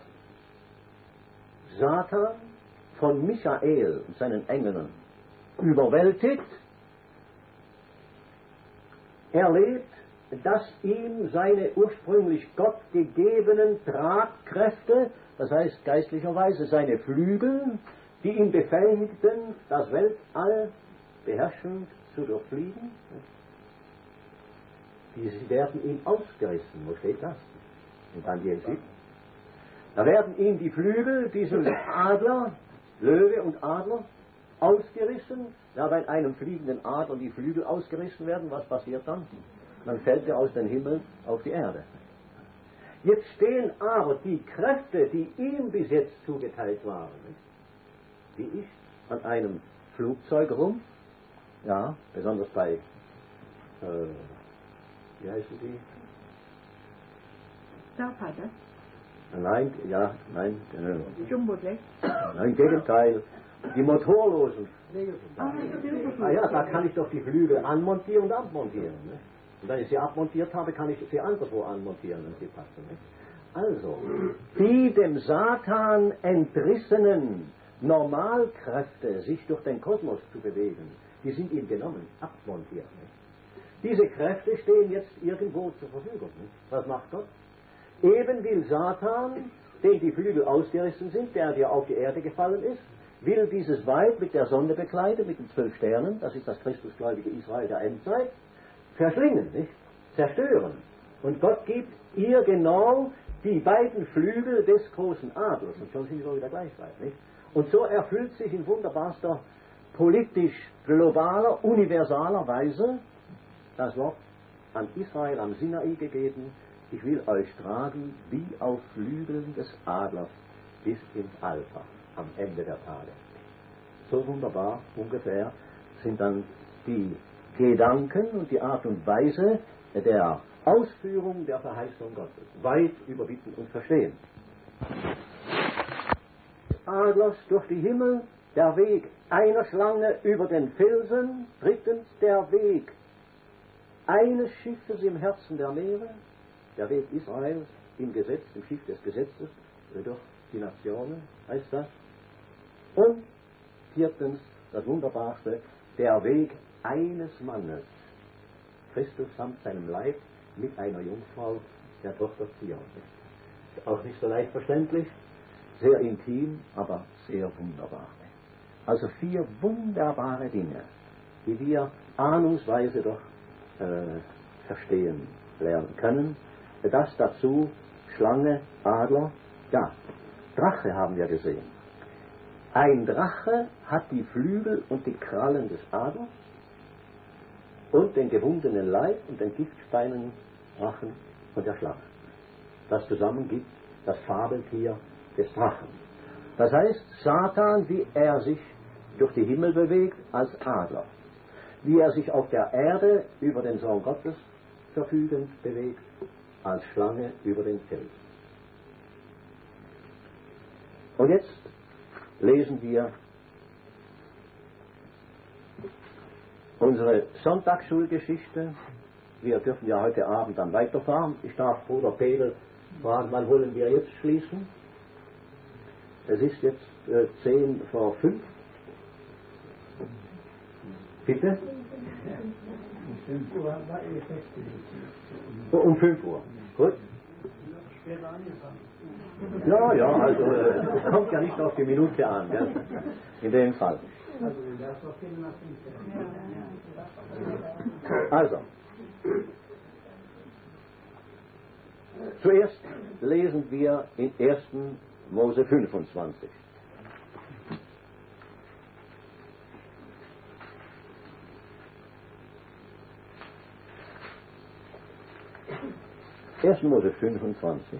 Satan von Michael und seinen Engeln überwältigt, erlebt, dass ihm seine ursprünglich Gott gegebenen Tragkräfte, das heißt geistlicherweise seine Flügel, die ihn befähigten, das Weltall beherrschend zu durchfliegen, diese werden ihm ausgerissen. Wo steht das? In Daniel 7. Da werden ihm die Flügel, diesen Adler, Löwe und Adler, ausgerissen. Ja, wenn einem fliegenden Adler die Flügel ausgerissen werden, was passiert dann? Dann fällt er aus dem Himmel auf die Erde. Jetzt stehen aber die Kräfte, die ihm bis jetzt zugeteilt waren, wie ich, an einem Flugzeug rum, ja, besonders bei, wie heißen die? Starfighter. Nein, Jumbo-Jet. Nein, im Gegenteil. Die motorlosen. Ja, da kann ich doch die Flügel anmontieren und abmontieren. Ne? Und wenn ich sie abmontiert habe, kann ich sie anderswo anmontieren, wenn sie passen. Ne? Also, die dem Satan entrissenen Normalkräfte, sich durch den Kosmos zu bewegen, die sind ihm genommen, abmontiert. Ne? Diese Kräfte stehen jetzt irgendwo zur Verfügung. Ne? Was macht Gott? Eben will Satan, dem die Flügel ausgerissen sind, der auf die Erde gefallen ist, will dieses Weib mit der Sonne bekleiden, mit den 12 Sternen, das ist das christusgläubige Israel der Endzeit, verschlingen, nicht? Zerstören. Und Gott gibt ihr genau die beiden Flügel des großen Adlers, und schon sind sie wieder gleich weit, nicht? Und so erfüllt sich in wunderbarster, politisch globaler, universaler Weise das Wort an Israel am Sinai gegeben: Ich will euch tragen wie auf Flügeln des Adlers bis ins Alter, am Ende der Tage. So wunderbar ungefähr sind dann die Gedanken und die Art und Weise der Ausführung der Verheißung Gottes. Weit über Bitten und Verstehen. Adlers durch die Himmel, der Weg einer Schlange über den Felsen. 3. der Weg eines Schiffes im Herzen der Meere. Der Weg Israels im Gesetz, im Schiff des Gesetzes, durch die Nationen, heißt das. Und 4. das Wunderbarste, der Weg eines Mannes, Christus samt seinem Leib, mit einer Jungfrau, der Tochter Zion. Auch nicht so leicht verständlich, sehr intim, aber sehr wunderbar. Also 4 wunderbare Dinge, die wir ahnungsweise doch verstehen lernen können. Das dazu Schlange, Adler, ja, Drache haben wir gesehen. Ein Drache hat die Flügel und die Krallen des Adlers und den gewundenen Leib und den giftsteinen Drachen von der Schlange. Das zusammen gibt das Fabeltier des Drachen. Das heißt, Satan, wie er sich durch die Himmel bewegt als Adler, wie er sich auf der Erde über den Sohn Gottes verfügend bewegt, als Schlange über den Felsen. Und jetzt lesen wir unsere Sonntagsschulgeschichte. Wir dürfen ja heute Abend dann weiterfahren. Ich darf Bruder Pedel fragen, wann wollen wir jetzt schließen? Es ist jetzt 10 vor 5. Bitte? Um 5 Uhr. Gut. Ja, ja, also es kommt ja nicht auf die Minute an, ja, in dem Fall. Also, Zuerst lesen wir in 1. Mose 25. Erst Mose 25.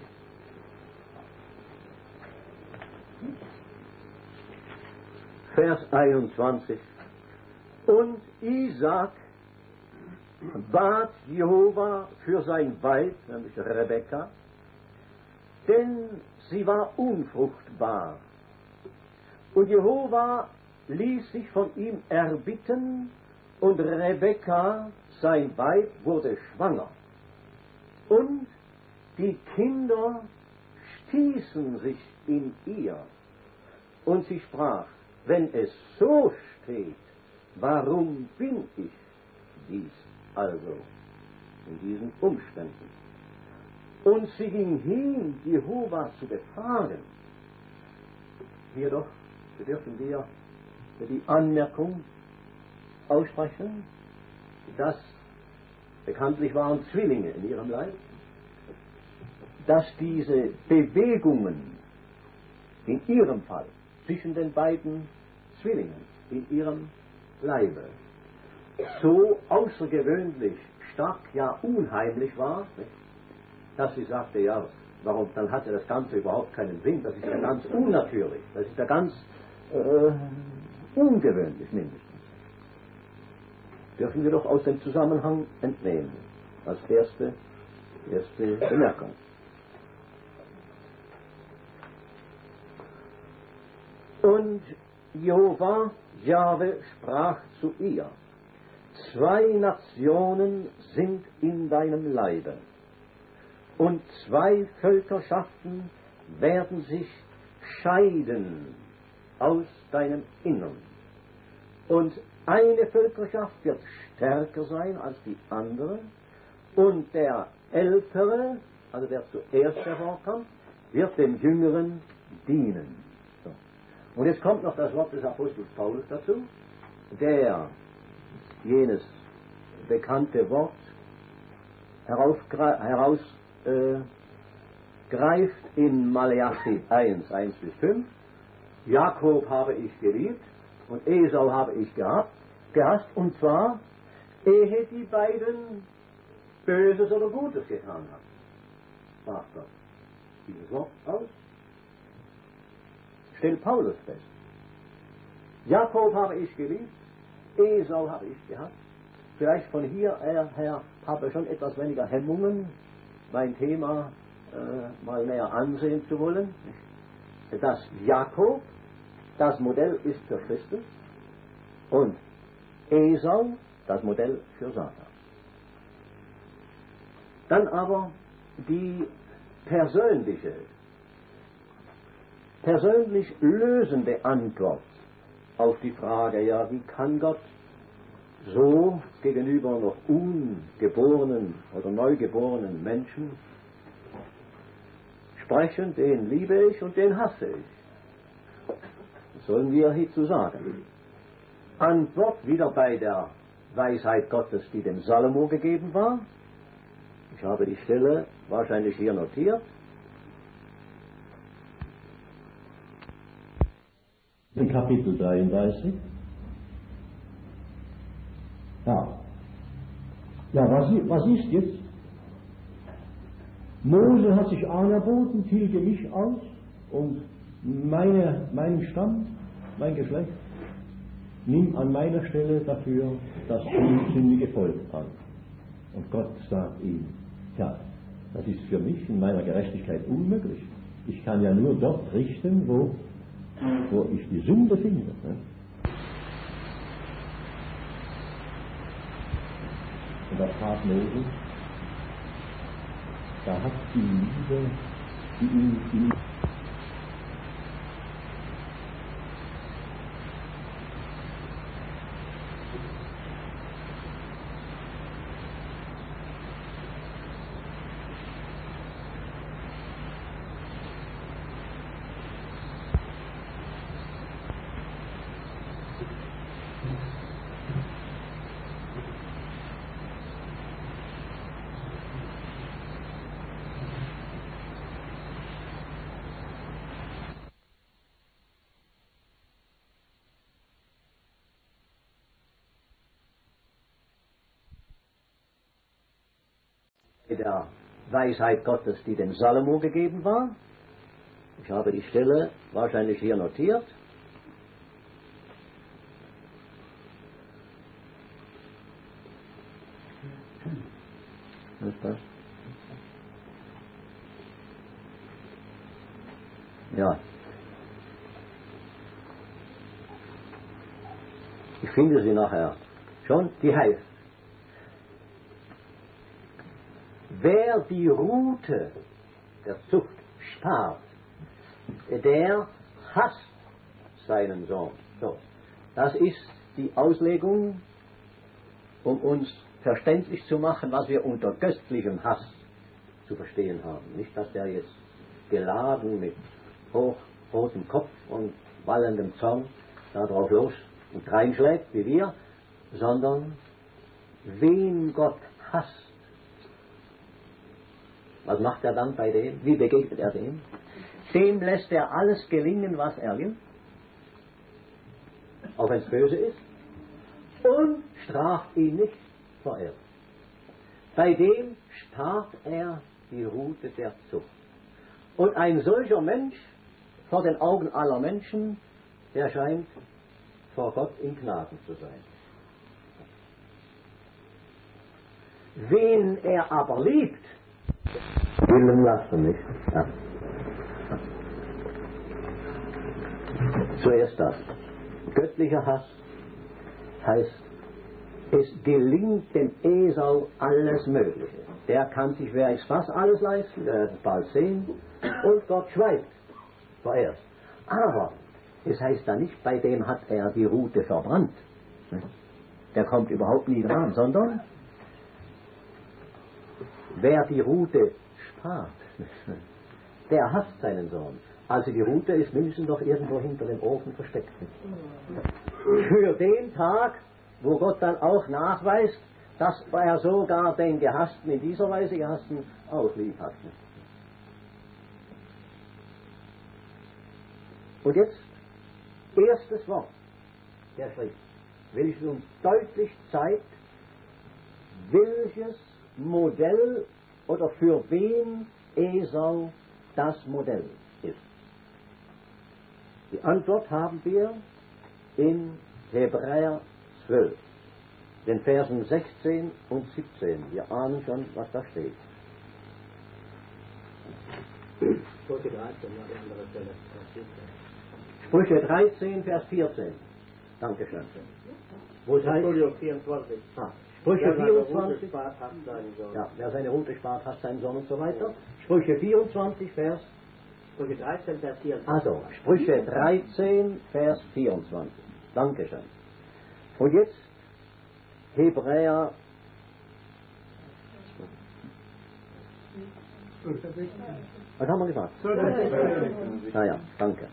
Vers 21. Und Isaac bat Jehova für sein Weib, nämlich Rebekka, denn sie war unfruchtbar. Und Jehova ließ sich von ihm erbitten, und Rebekka, sein Weib, wurde schwanger. Und die Kinder stießen sich in ihr. Und sie sprach, wenn es so steht, warum bin ich dies also in diesen Umständen? Und sie ging hin, Jehova zu befragen. Hier doch dürfen wir die Anmerkung aussprechen, dass bekanntlich waren Zwillinge in ihrem Leib, dass diese Bewegungen in ihrem Fall zwischen den beiden Zwillingen in ihrem Leibe so außergewöhnlich stark, ja unheimlich war, dass sie sagte, ja, warum, dann hatte das Ganze überhaupt keinen Sinn, das ist ja ganz unnatürlich, das ist ja ganz ungewöhnlich mindestens. Dürfen wir doch aus dem Zusammenhang entnehmen, als erste Bemerkung. Und Jahwe sprach zu ihr, 2 Nationen sind in deinem Leibe, und 2 Völkerschaften werden sich scheiden aus deinem Innern. Und eine Völkerschaft wird stärker sein als die andere, und der Ältere, also der zuerst hervorkommt, wird dem Jüngeren dienen. So. Und jetzt kommt noch das Wort des Apostels Paulus dazu, der jenes bekannte Wort herausgreift in Maleachi 1:1-5. Jakob habe ich geliebt und Esau habe ich gehasst, und zwar, ehe die beiden Böses oder Gutes getan haben. Sprach Gott dieses Wort aus. Stellt Paulus fest. Jakob habe ich geliebt, Esau habe ich gehasst. Vielleicht von hier her habe ich schon etwas weniger Hemmungen, mein Thema mal näher ansehen zu wollen. Dass Jakob das Modell ist für Christus und Esau das Modell für Satan. Dann aber die persönlich lösende Antwort auf die Frage, ja, wie kann Gott so gegenüber noch ungeborenen oder neugeborenen Menschen sprechen, den liebe ich und den hasse ich. Was sollen wir hierzu sagen? Antwort wieder bei der Weisheit Gottes, die dem Salomo gegeben war. Ich habe die Stelle wahrscheinlich hier notiert. In Kapitel 33. Ja, was ist jetzt? Mose hat sich anerboten, fiel mich aus und meinen Stamm, mein Geschlecht, nimm an meiner Stelle dafür das sündige Volk an. Und Gott sagt ihm, ja, das ist für mich in meiner Gerechtigkeit unmöglich. Ich kann ja nur dort richten, wo ich die Sünde finde. Ne? Und das tat Mose. Da hat die Liebe, die ihn der Weisheit Gottes, die dem Salomo gegeben war. Ich habe die Stelle wahrscheinlich hier notiert. Was ist das? Ja. Ich finde sie nachher schon. Die heißt: Wer die Rute der Zucht spart, der hasst seinen Sohn. So. Das ist die Auslegung, um uns verständlich zu machen, was wir unter göttlichem Hass zu verstehen haben. Nicht, dass der jetzt geladen mit hochrotem Kopf und wallendem Zorn da drauf los und reinschlägt, wie wir, sondern wen Gott hasst. Was macht er dann bei dem? Wie begegnet er dem? Dem lässt er alles gelingen, was er will, auch wenn es böse ist, und straft ihn nicht verehrt. Bei dem spart er die Rute der Zucht. Und ein solcher Mensch vor den Augen aller Menschen, der scheint vor Gott in Gnaden zu sein. Wen er aber liebt, willen lassen nicht. Ja. Zuerst das. Göttlicher Hass heißt, es gelingt dem Esau alles Mögliche. Der kann sich während fast alles leisten, der wird es bald sehen, und Gott schweigt vorerst. Aber es heißt da nicht, bei dem hat er die Rute verbrannt. Der kommt überhaupt nie dran, sondern wer die Rute spart, der hasst seinen Sohn. Also die Rute ist mindestens doch irgendwo hinter dem Ofen versteckt. Für den Tag, wo Gott dann auch nachweist, dass er sogar den Gehassten, in dieser Weise Gehassten, auch lieb hat. Und jetzt, erstes Wort der Schrift, welches uns deutlich zeigt, welches Modell oder für wen Esau das Modell ist. Die Antwort haben wir in Hebräer 12, den Versen 16 und 17. Wir ahnen schon, was da steht. Sprüche 13, ja, die andere Stelle. Sprüche 13, Vers 14. Dankeschön. Wo es heißt? Sprüche 24. Sprüche 24. Spart, hat seinen Sohn. Ja, wer seine Rute spart, hat seinen Sohn und so weiter. Sprüche 24, Vers. Sprüche 13, Vers 24. Also, Sprüche 13, Vers 24. Dankeschön. Und jetzt Hebräer. Was haben wir gesagt? Naja, danke.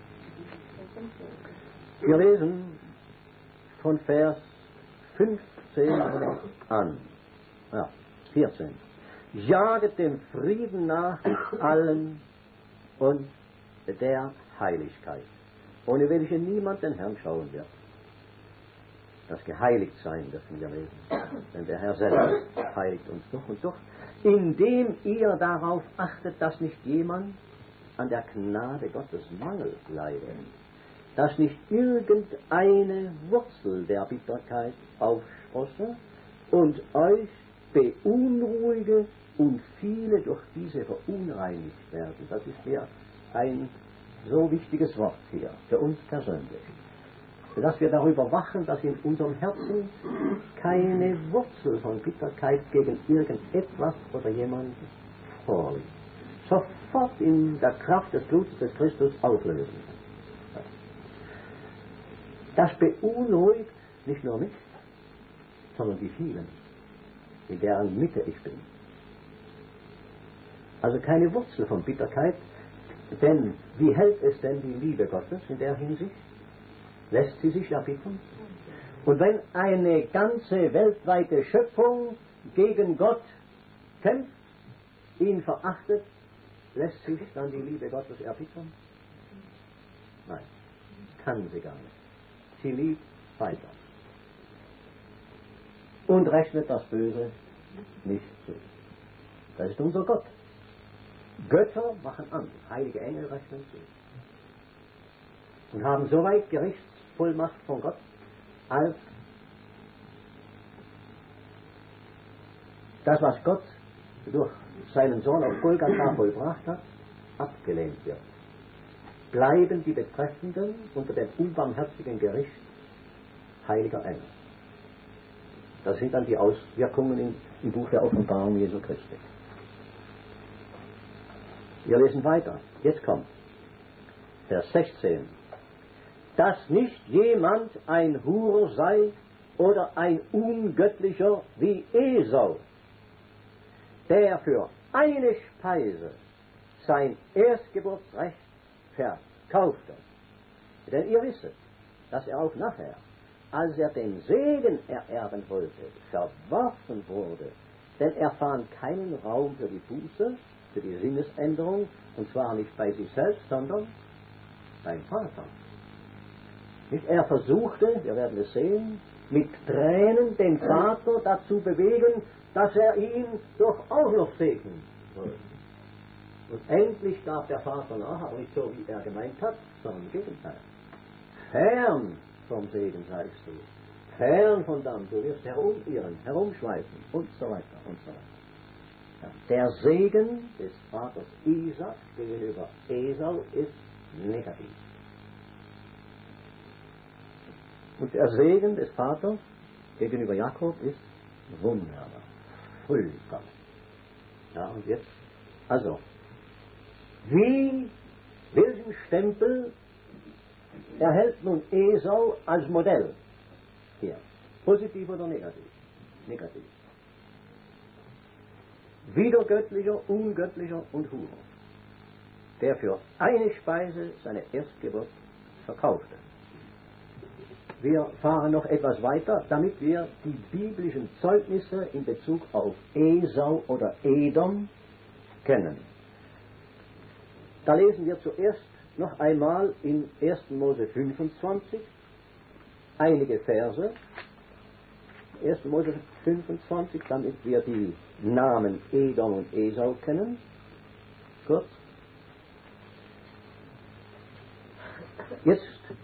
Wir lesen von Vers 15 an. Ja, 14. Jaget dem Frieden nach mit allen und der Heiligkeit, ohne welche niemand den Herrn schauen wird. Das Geheiligtsein dürfen wir lesen, denn der Herr selbst heiligt uns durch und durch, indem ihr darauf achtet, dass nicht jemand an der Gnade Gottes Mangel leide, dass nicht irgendeine Wurzel der Bitterkeit aufsprosse und euch beunruhige und viele durch diese verunreinigt werden. Das ist ja ein so wichtiges Wort hier, für uns persönlich. Dass wir darüber wachen, dass in unserem Herzen keine Wurzel von Bitterkeit gegen irgendetwas oder jemanden vorliegt. Sofort in der Kraft des Blutes des Christus auflösen. Das beunruhigt nicht nur mich, sondern die vielen, in deren Mitte ich bin. Also keine Wurzel von Bitterkeit, denn wie hält es denn die Liebe Gottes in der Hinsicht? Lässt sie sich erbittern? Und wenn eine ganze weltweite Schöpfung gegen Gott kämpft, ihn verachtet, lässt sich dann die Liebe Gottes erbittern? Nein, kann sie gar nicht. Sie liebt weiter und rechnet das Böse nicht zu. Das ist unser Gott. Götter machen an, heilige Engel rechnen zu. Und haben soweit Gerichtsvollmacht von Gott, als das, was Gott durch seinen Sohn auf Golgatha vollbracht hat, abgelehnt wird. Bleiben die Betreffenden unter dem unbarmherzigen Gericht heiliger Engel. Das sind dann die Auswirkungen im Buch der Offenbarung Jesu Christi. Wir lesen weiter. Jetzt kommt Vers 16. Dass nicht jemand ein Hurer sei oder ein Ungöttlicher wie Esau, der für eine Speise sein Erstgeburtsrecht verkaufte. Denn ihr wisset, dass er auch nachher, als er den Segen ererben wollte, verworfen wurde, denn er fand keinen Raum für die Buße, für die Sinnesänderung, und zwar nicht bei sich selbst, sondern beim Vater. Nicht er versuchte, wir werden es sehen, mit Tränen den Vater dazu bewegen, dass er ihn doch auch noch segnen wollte. Und endlich gab der Vater nach, aber nicht so, wie er gemeint hat, sondern im Gegenteil. Fern vom Segen seist du, fern von dem, du wirst herumirren, herumschweifen und so weiter und so weiter. Ja, der Segen des Vaters Isaac gegenüber Esau ist negativ. Und der Segen des Vaters gegenüber Jakob ist wunderbar, vollkommen. Ja, und jetzt, also, welchen Stempel erhält nun Esau als Modell hier? Positiv oder negativ? Negativ. Widergöttlicher, ungöttlicher und Hurer, der für eine Speise seine Erstgeburt verkaufte. Wir fahren noch etwas weiter, damit wir die biblischen Zeugnisse in Bezug auf Esau oder Edom kennen. Da lesen wir zuerst noch einmal in 1. Mose 25 einige Verse. 1. Mose 25, damit wir die Namen Edom und Esau kennen. Kurz. Jetzt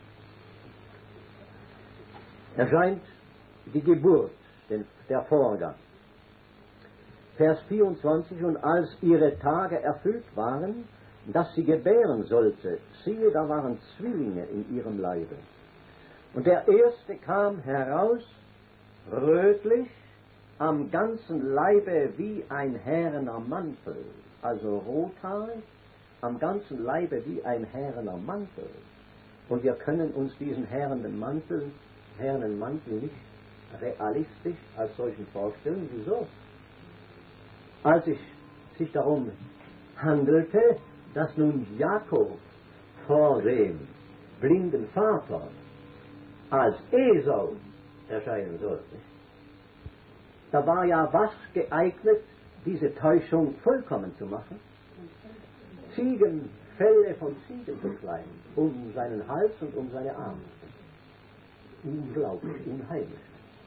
erscheint die Geburt, der Vorgang. Vers 24, und als ihre Tage erfüllt waren, dass sie gebären sollte, siehe, da waren Zwillinge in ihrem Leibe. Und der erste kam heraus, rötlich, am ganzen Leibe wie ein härener Mantel, also rothaarig, am ganzen Leibe wie ein härener Mantel. Und wir können uns diesen härenen Mantel nicht realistisch als solchen vorstellen. Wieso? Als es sich darum handelte, dass nun Jakob vor dem blinden Vater als Esau erscheinen sollte, da war ja was geeignet, diese Täuschung vollkommen zu machen? Felle von Ziegen zu schleimen, um seinen Hals und um seine Arme. Unglaublich, unheimlich.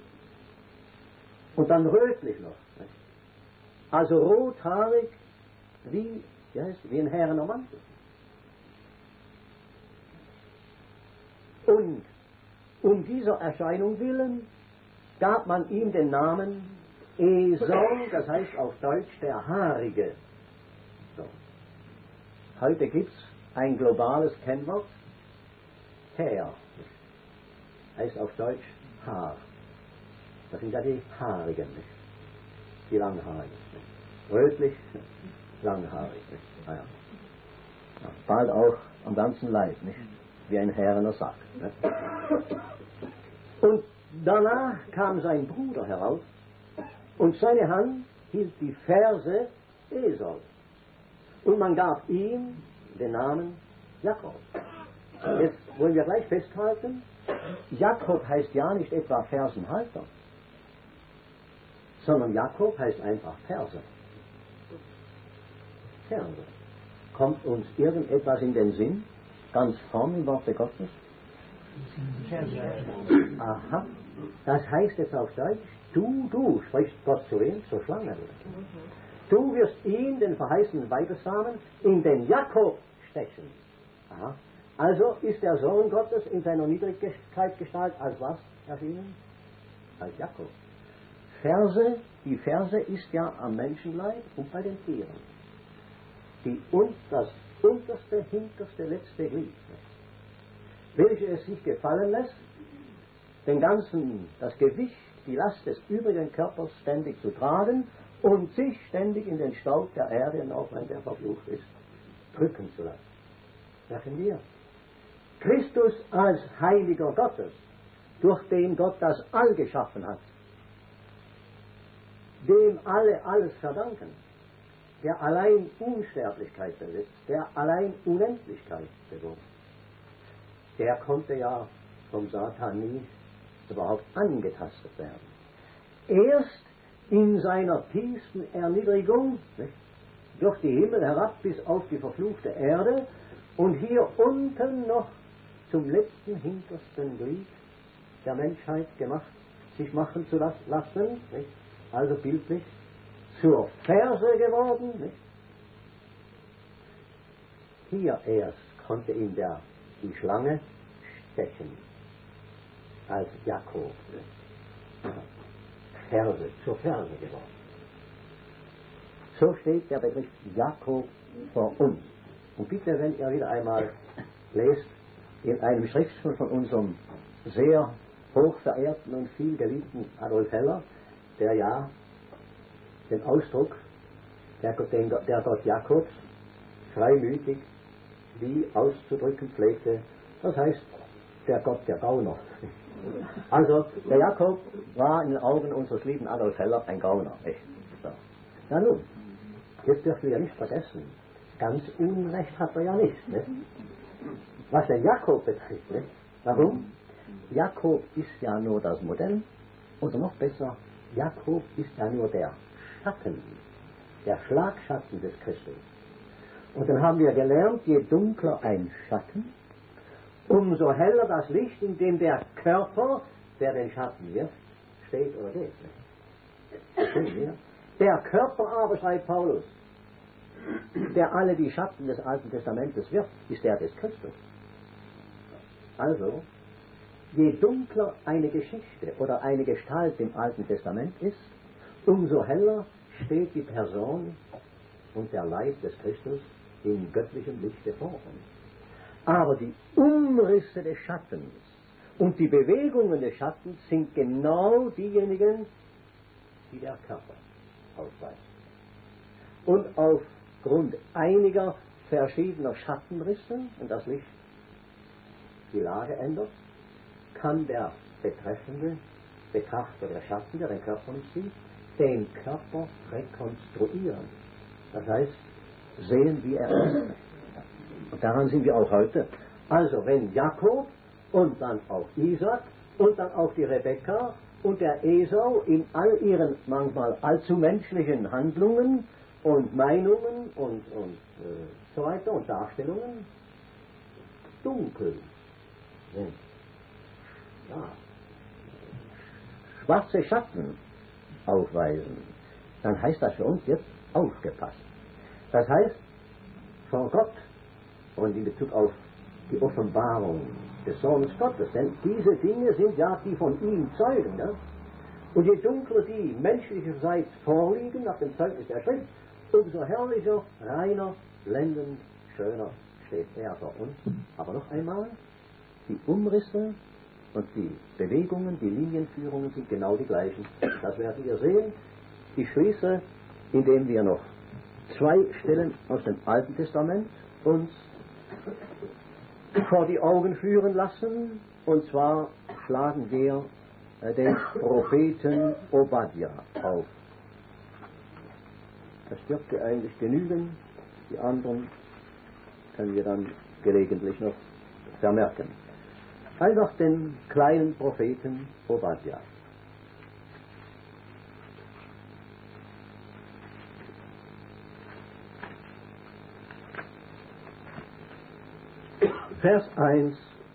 Und dann rötlich noch. Nicht? Also rothaarig wie ein härener Mantel. Und um dieser Erscheinung willen gab man ihm den Namen Esau, das heißt auf Deutsch der Haarige. So. Heute gibt es ein globales Kennwort, Hair, heißt auf Deutsch Haar. Das sind ja die Haarigen, nicht? Die Langhaarigen. Nicht? Rötlich, langhaarig. Nicht? Ah, ja. Ja, bald auch am ganzen Leib, nicht? Wie ein härener Sack. Nicht? Und danach kam sein Bruder heraus und seine Hand hielt die Ferse Esau. Und man gab ihm den Namen Jakob. Jetzt wollen wir gleich festhalten, Jakob heißt ja nicht etwa Fersenhalter, sondern Jakob heißt einfach Ferse. Ferse. Kommt uns irgendetwas in den Sinn, ganz vorn im Worte Gottes? Aha, das heißt jetzt auf Deutsch, du, spricht Gott zu wem? Zur Schlange. du wirst ihn, den verheißenen Weibessamen, in den Jakob stechen. Aha. Also ist der Sohn Gottes in seiner Niedrigkeitsgestalt als was erschienen? Als Jakob. Die Ferse ist ja am Menschenleib und bei den Tieren. Das unterste, hinterste, letzte Glied, welche es sich gefallen lässt, das Gewicht, die Last des übrigen Körpers ständig zu tragen und sich ständig in den Staub der Erde, auch wenn der verflucht ist, drücken zu lassen. Wer sind wir? Christus als Heiliger Gottes, durch den Gott das All geschaffen hat, dem alle alles verdanken, der allein Unsterblichkeit besitzt, der allein Unendlichkeit bewohnt, der konnte ja vom Satan nie überhaupt angetastet werden. Erst in seiner tiefsten Erniedrigung, nicht, durch die Himmel herab bis auf die verfluchte Erde und hier unten noch zum letzten, hintersten Glied der Menschheit gemacht, sich machen zu lassen, nicht, also bildlich zur Ferse geworden. Nicht? Hier erst konnte ihn die Schlange stechen, als Jakob zur Ferse geworden. So steht der Begriff Jakob vor uns. Und bitte, wenn ihr wieder einmal lest, in einem Schriftstück von unserem sehr hochverehrten und viel geliebten Adolf Heller, der ja den Ausdruck der Gott Jakobs freimütig wie auszudrücken pflegte, das heißt der Gott der Gauner. Also der Jakob war in den Augen unseres lieben Adolf Heller ein Gauner. Echt. So. Na nun, jetzt dürfen wir ja nicht vergessen, ganz Unrecht hat er ja nicht. Ne? Was der Jakob betrifft, ne? Warum? Jakob ist ja nur das Modell, oder noch besser, Jakob ist ja nur der Schatten, der Schlagschatten des Christus. Und dann haben wir gelernt, je dunkler ein Schatten, umso heller das Licht, in dem der Körper, der den Schatten wirft, steht oder geht. Der Körper aber, schreibt Paulus, der alle die Schatten des Alten Testamentes wirft, ist der des Christus. Also, je dunkler eine Geschichte oder eine Gestalt im Alten Testament ist, umso heller steht die Person und der Leib des Christus in göttlichem Lichte vor uns. Aber die Umrisse des Schattens und die Bewegungen des Schattens sind genau diejenigen, die der Körper ausweist. Und aufgrund einiger verschiedener Schattenrisse, und das Licht die Lage ändert, kann der betreffende Betrachter der Schatten, der den Körper nicht sieht, den Körper rekonstruieren. Das heißt, sehen, wie er ist. Und daran sind wir auch heute. Also, wenn Jakob und dann auch Isaac und dann auch die Rebekka und der Esau in all ihren manchmal allzu menschlichen Handlungen und Meinungen und so weiter und Darstellungen dunkel sind. Ja. Schwarze Schatten aufweisen, dann heißt das für uns jetzt aufgepasst. Das heißt, vor Gott und in Bezug auf die Offenbarung des Sohnes Gottes, denn diese Dinge sind ja die von ihm Zeugen. Ja? Und je dunkler die menschlicherseits vorliegen nach dem Zeugnis der Schrift, umso herrlicher, reiner, blendend, schöner steht er vor uns. Aber noch einmal, die Umrisse und die Bewegungen, die Linienführungen sind genau die gleichen. Das werden wir sehen. Ich schließe, indem wir noch 2 Stellen aus dem Alten Testament uns vor die Augen führen lassen. Und zwar schlagen wir den Propheten Obadja auf. Das dürfte eigentlich genügen. Die anderen können wir dann gelegentlich noch vermerken. Einfach den kleinen Propheten Obadja. Vers 1.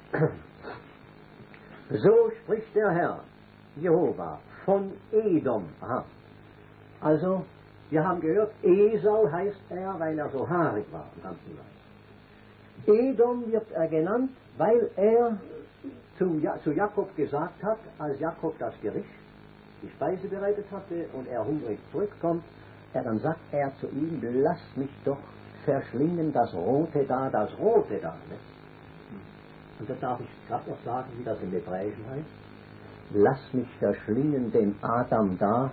So spricht der Herr, Jehova, von Edom. Aha. Also, Wir haben gehört, Esau heißt er, weil er so haarig war am ganzen Leib. Edom wird er genannt, weil er zu Jakob gesagt hat, als Jakob das Gericht, die Speise bereitet hatte und er hungrig zurückkommt, dann sagt er zu ihm, lass mich doch verschlingen das Rote da. Ne? Und da darf ich gerade noch sagen, wie das im Hebräischen heißt. Lass mich verschlingen den Adam da.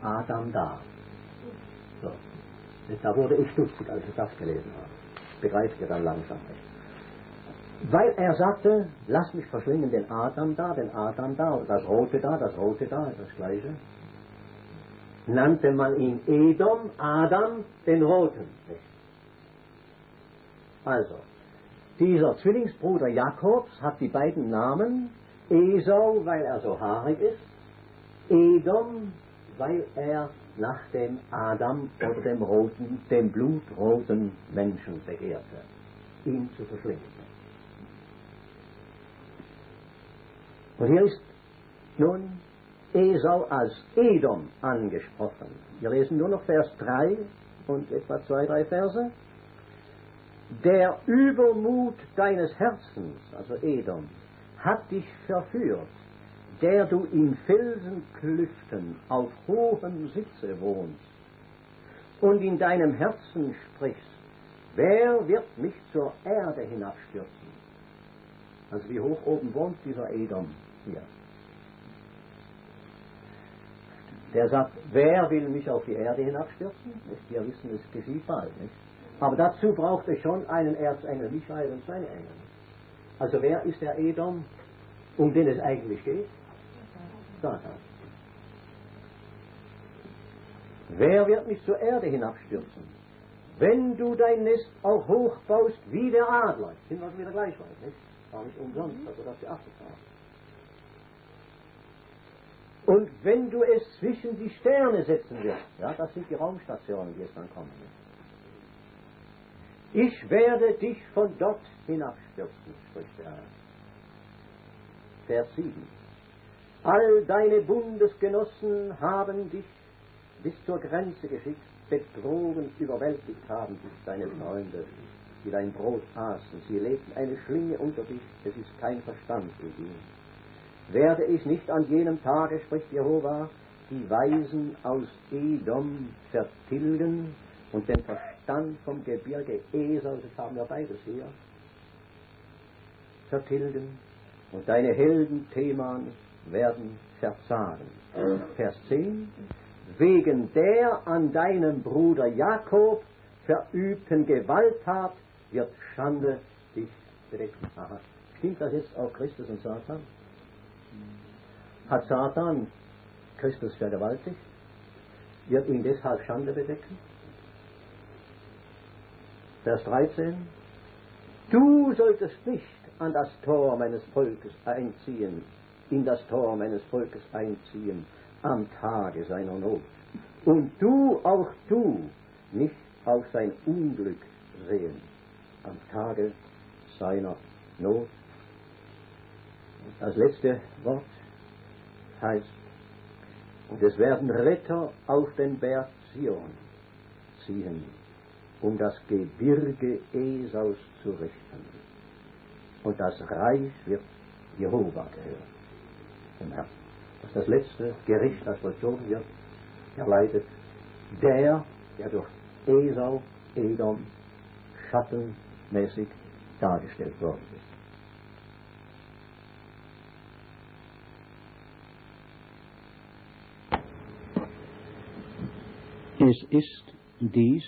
So. Da wurde ich stutzig, als ich das gelesen habe. Begreift ihr dann langsam nicht. Weil er sagte, lass mich verschlingen den Adam da, und das Rote da, das Gleiche. Nannte man ihn Edom, Adam, den Roten. Also, dieser Zwillingsbruder Jakobs hat die beiden Namen, Esau, weil er so haarig ist, Edom, weil er nach dem Adam oder dem blutroten Menschen begehrte, ihn zu verschlingen. Und hier ist nun Esau als Edom angesprochen. Wir lesen nur noch Vers 3 und etwa 2, 3 Verse. Der Übermut deines Herzens, also Edom, hat dich verführt, der du in Felsenklüften auf hohem Sitze wohnst und in deinem Herzen sprichst, wer wird mich zur Erde hinabstürzen? Also wie hoch oben wohnt dieser Edom hier? Der sagt, wer will mich auf die Erde hinabstürzen? Wir wissen, es geschieht bald, nicht? Aber dazu braucht es schon einen Erzengel, Michael und seine Engel. Also wer ist der Edom, um den es eigentlich geht? Satan. Wer wird mich zur Erde hinabstürzen? Wenn du dein Nest auch hoch baust wie der Adler. Sind wir wieder gleich weit, nicht? War nicht umsonst, also das beachtet haben. Und wenn du es zwischen die Sterne setzen wirst, ja, das sind die Raumstationen, die es dann kommen. Ich werde dich von dort hinabstürzen, spricht der Herr. Vers 7. All deine Bundesgenossen haben dich bis zur Grenze geschickt, betrogen, überwältigt haben dich deine Freunde, die dein Brot aßen. Sie legten eine Schlinge unter dich, es ist kein Verstand in ihnen. Werde ich nicht an jenem Tage, spricht Jehova, die Weisen aus Edom vertilgen und den Verstand vom Gebirge Esau, das haben wir beides hier, vertilgen, und deine Helden Teman werden verzagen. Vers 10. Wegen der an deinem Bruder Jakob verübten Gewalttat wird Schande dich bedecken. Aha. Stimmt das jetzt auf Christus und Satan? Hat Satan Christus vergewaltigt? Wird ihn deshalb Schande bedecken? Vers 13. Du solltest nicht an das Tor meines Volkes einziehen, in das Tor meines Volkes einziehen, am Tage seiner Not. Und du, auch du, nicht auf sein Unglück sehen, am Tage seiner Not. Das letzte Wort heißt, und es werden Retter auf den Berg Zion ziehen, um das Gebirge Esaus zu richten. Und das Reich wird Jehova gehören, dem Herrn. Das ist das letzte Gericht, das vollzogen wird, erleidet der durch Esau, Edom, schattenmäßig dargestellt worden ist. Es ist dies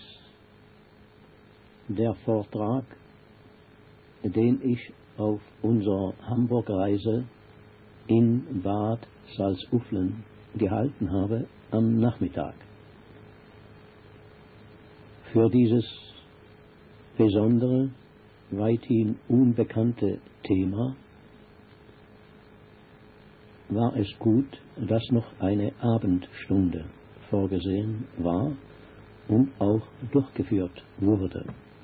der Vortrag, den ich auf unserer Hamburg-Reise in Bad Salzuflen gehalten habe am Nachmittag. Für dieses besondere, weithin unbekannte Thema war es gut, dass noch eine Abendstunde vorgesehen war und auch durchgeführt wurde.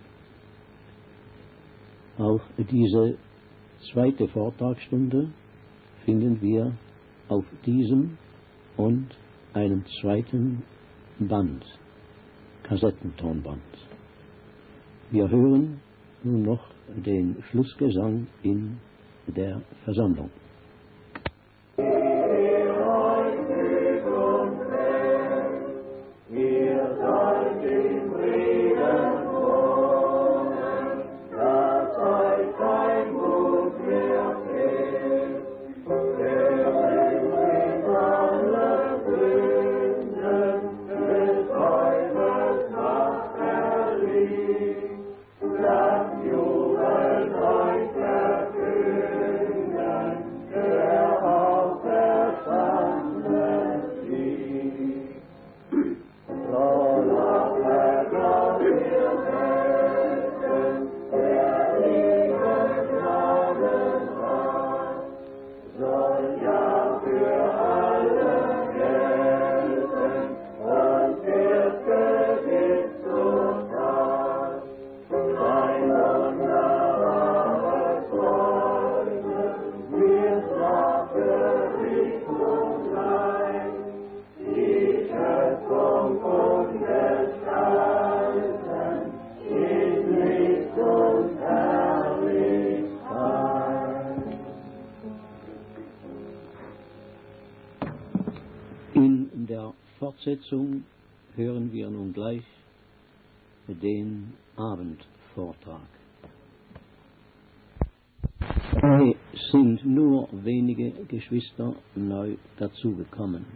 Auch diese zweite Vortragsstunde finden wir auf diesem und einem zweiten Band Kassettentonband. Wir hören nun noch den Schlussgesang in der Versammlung. In der Fortsetzung hören wir nun gleich den Abendvortrag. Es sind nur wenige Geschwister neu dazugekommen.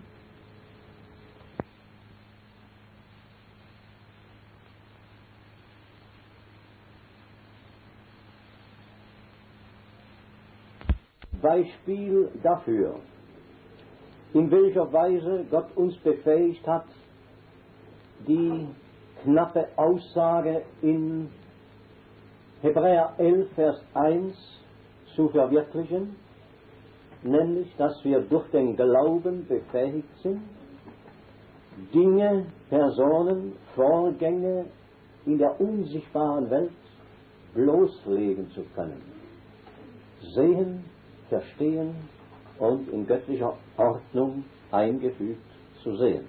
Beispiel dafür, in welcher Weise Gott uns befähigt hat, die knappe Aussage in Hebräer 11, Vers 1 zu verwirklichen, nämlich, dass wir durch den Glauben befähigt sind, Dinge, Personen, Vorgänge in der unsichtbaren Welt bloßlegen zu können, sehen, verstehen und in göttlicher Ordnung eingefügt zu sehen.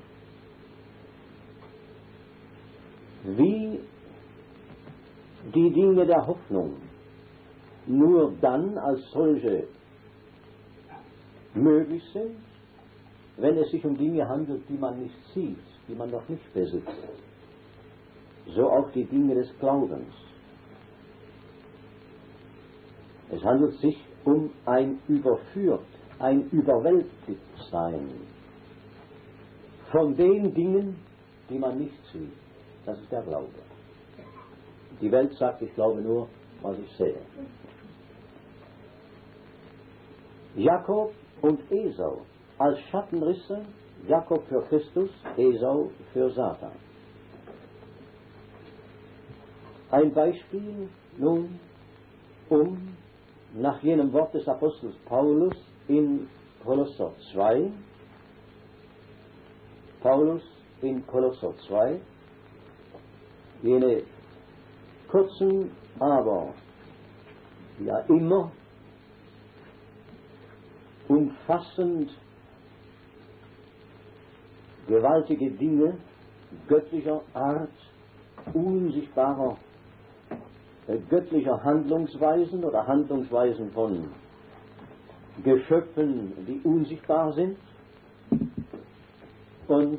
Wie die Dinge der Hoffnung nur dann als solche möglich sind, wenn es sich um Dinge handelt, die man nicht sieht, die man noch nicht besitzt. So auch die Dinge des Glaubens. Es handelt sich um ein Überwältigtsein von den Dingen, die man nicht sieht. Das ist der Glaube. Die Welt sagt, ich glaube nur, was ich sehe. Jakob und Esau als Schattenrisse, Jakob für Christus, Esau für Satan. Ein Beispiel nun, nach jenem Wort des Apostels Paulus in Kolosser 2, jene kurzen, aber ja immer umfassend gewaltige Dinge göttlicher Art, unsichtbarer göttlicher Handlungsweisen oder Handlungsweisen von Geschöpfen, die unsichtbar sind, uns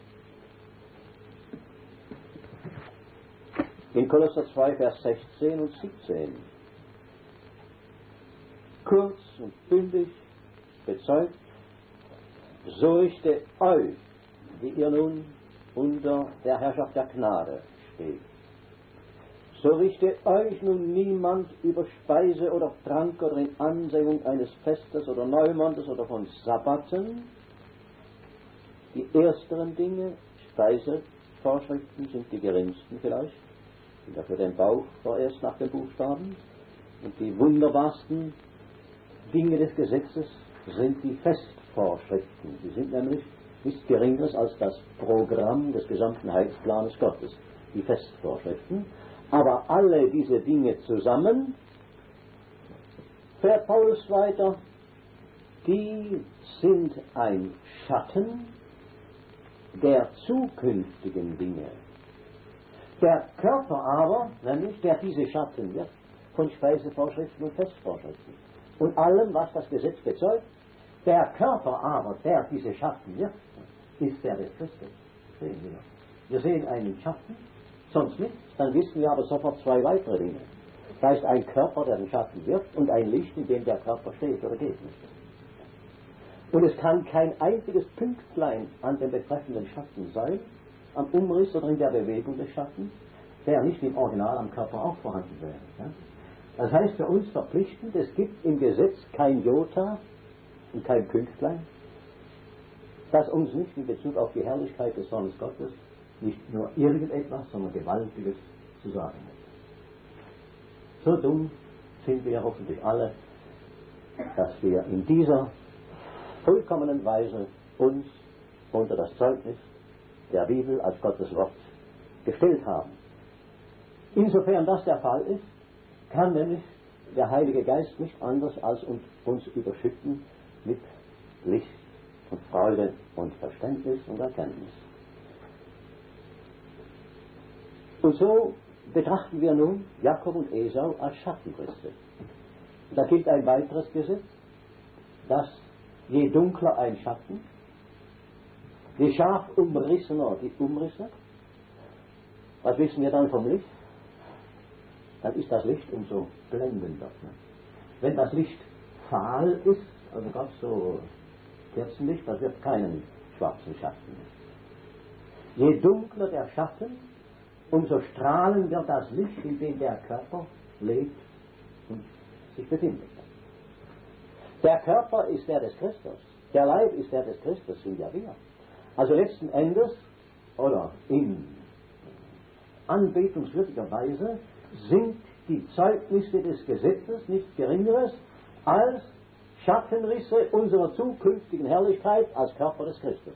in Kolosser 2, Vers 16 und 17 kurz und bündig bezeugt: So richte euch, die ihr nun unter der Herrschaft der Gnade steht. So richte euch nun niemand über Speise oder Trank oder in Ansehung eines Festes oder Neumondes oder von Sabbaten. Die ersteren Dinge, Speisevorschriften, sind die geringsten vielleicht, sind dafür den Bauch vorerst nach dem Buchstaben. Und die wunderbarsten Dinge des Gesetzes sind die Festvorschriften. Die sind nämlich nichts Geringeres als das Programm des gesamten Heilsplanes Gottes, die Festvorschriften. Aber alle diese Dinge zusammen, fährt Paulus weiter, die sind ein Schatten der zukünftigen Dinge, Der Körper aber, nämlich, der diese Schatten wird, von Speisevorschriften und Festvorschriften und allem, was das Gesetz bezeugt, der Körper aber, der diese Schatten wirkt, ist der des Christus. Sehen wir. Wir sehen einen Schatten, sonst nichts, dann wissen wir aber sofort zwei weitere Dinge. Das heißt, ein Körper, der den Schatten wirkt, und ein Licht, in dem der Körper steht oder geht nicht. Und es kann kein einziges Pünktlein an dem betreffenden Schatten sein, am Umriss oder in der Bewegung des Schattens, der nicht im Original am Körper auch vorhanden wäre. Ja? Das heißt für uns verpflichtend, es gibt im Gesetz kein Jota und kein Pünktlein, das uns nicht in Bezug auf die Herrlichkeit des Sohnes Gottes nicht nur irgendetwas, sondern Gewaltiges zu sagen hat. So dumm sind wir hoffentlich alle, dass wir in dieser vollkommenen Weise uns unter das Zeugnis der Bibel als Gottes Wort gestellt haben. Insofern das der Fall ist, kann nämlich der Heilige Geist nicht anders als uns überschütten mit Licht und Freude und Verständnis und Erkenntnis. Und so betrachten wir nun Jakob und Esau als Schattenrisse. Da gilt ein weiteres Gesetz, dass je dunkler ein Schatten, je scharf umrissener die Umrisse, was wissen wir dann vom Licht? Dann ist das Licht umso blendender. Wenn das Licht fahl ist, also ganz so Kerzenlicht, das wird keinen schwarzen Schatten. Je dunkler der Schatten, umso strahlender wird das Licht, in dem der Körper lebt und sich befindet. Der Körper ist der des Christus, der Leib ist der des Christus, sind ja wir. Also letzten Endes, oder in anbetungswürdiger Weise, sind die Zeugnisse des Gesetzes nichts Geringeres als Schattenrisse unserer zukünftigen Herrlichkeit als Körper des Christus.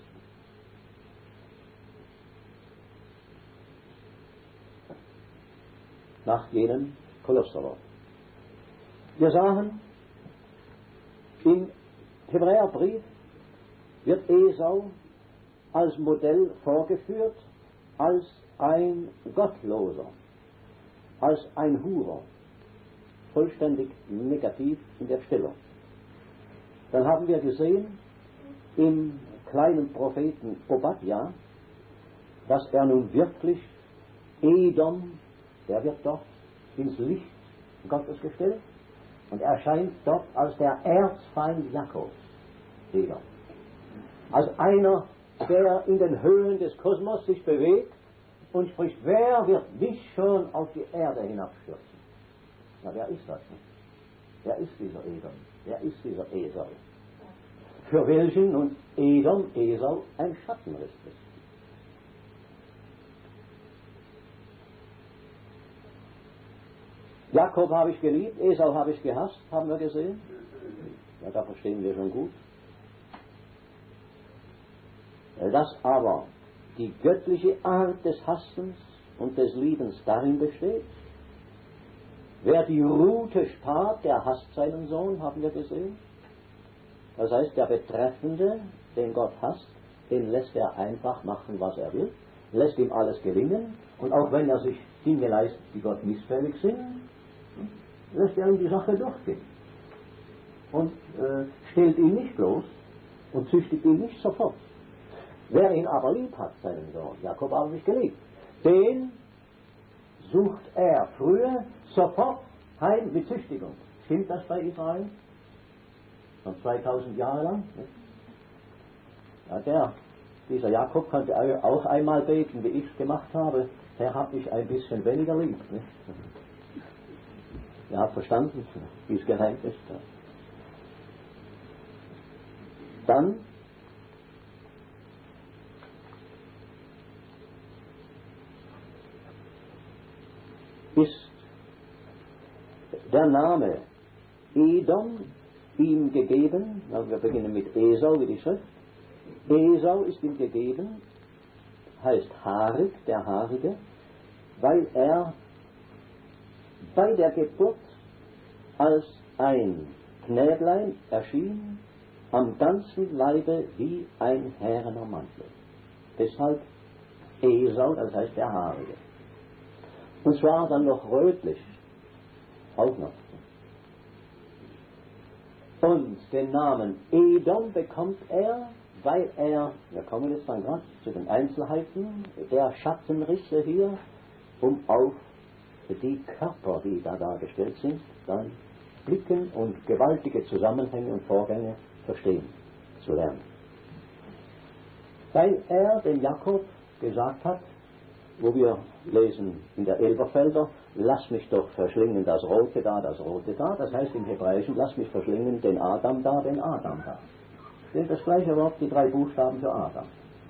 Nach jenem Kolosserwort. Wir sahen, im Hebräerbrief wird Esau als Modell vorgeführt, als ein Gottloser, als ein Hurer, vollständig negativ in der Stellung. Dann haben wir gesehen im kleinen Propheten Obadja, dass er nun wirklich Edom, der wird dort ins Licht Gottes gestellt und erscheint dort als der Erzfeind Jakobs, Edom. Als einer, der in den Höhen des Kosmos sich bewegt und spricht, wer wird mich schon auf die Erde hinabstürzen? Na, wer ist das? Wer ist dieser Edom? Wer ist dieser Esau? Für welchen nun Esau ein Schattenriss ist. Jakob habe ich geliebt, Esau habe ich gehasst, haben wir gesehen. Ja, da verstehen wir schon gut. Dass aber die göttliche Art des Hassens und des Liebens darin besteht, wer die Rute spart, der hasst seinen Sohn, haben wir gesehen. Das heißt, der Betreffende, den Gott hasst, den lässt er einfach machen, was er will, lässt ihm alles gelingen, und auch wenn er sich Dinge leistet, die Gott missfällig sind, lässt er ihm die Sache durchgehen. Und stellt ihn nicht bloß und züchtigt ihn nicht sofort. Wer ihn aber lieb hat, seinen Sohn, Jakob habe ich geliebt, den sucht er früher sofort heim mit Züchtigung. Stimmt das bei Israel? Schon 2000 Jahre lang? Ja, dieser Jakob konnte auch einmal beten, wie ich es gemacht habe. Herr, hab mich ein bisschen weniger lieb. Nicht? Er hat verstanden, wie es gemeint ist. Dann ist der Name Edom ihm gegeben, also wir beginnen mit Esau, wie die Schrift. Esau ist ihm gegeben, heißt haarig, der Haarige, weil er bei der Geburt als ein Knäblein erschien, am ganzen Leibe wie ein härener Mantel. Deshalb Esau, das heißt der Haarige. Und zwar dann noch rötlich. Auch noch. Und den Namen Edom bekommt er, weil er, wir kommen jetzt dann gerade zu den Einzelheiten der Schattenrisse hier, um auf die Körper, die da dargestellt sind, dann blicken und gewaltige Zusammenhänge und Vorgänge verstehen zu lernen. Weil er dem Jakob gesagt hat, wo wir lesen in der Elberfelder, lass mich doch verschlingen das Rote da, das heißt im Hebräischen, lass mich verschlingen den Adam da. Das ist das gleiche Wort, die 3 Buchstaben für Adam.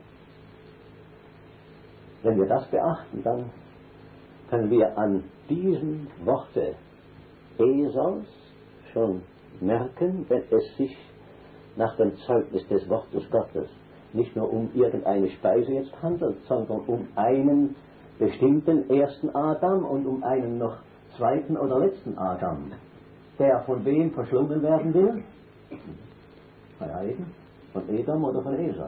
Wenn wir das beachten, dann können wir an diesen Worte Esaus schon merken, wenn es sich nach dem Zeugnis des Wortes Gottes nicht nur um irgendeine Speise jetzt handelt, sondern um einen bestimmten ersten Adam und um einen noch zweiten oder letzten Adam, der von wem verschlungen werden will? Von Heiden, von Edom oder von Esau.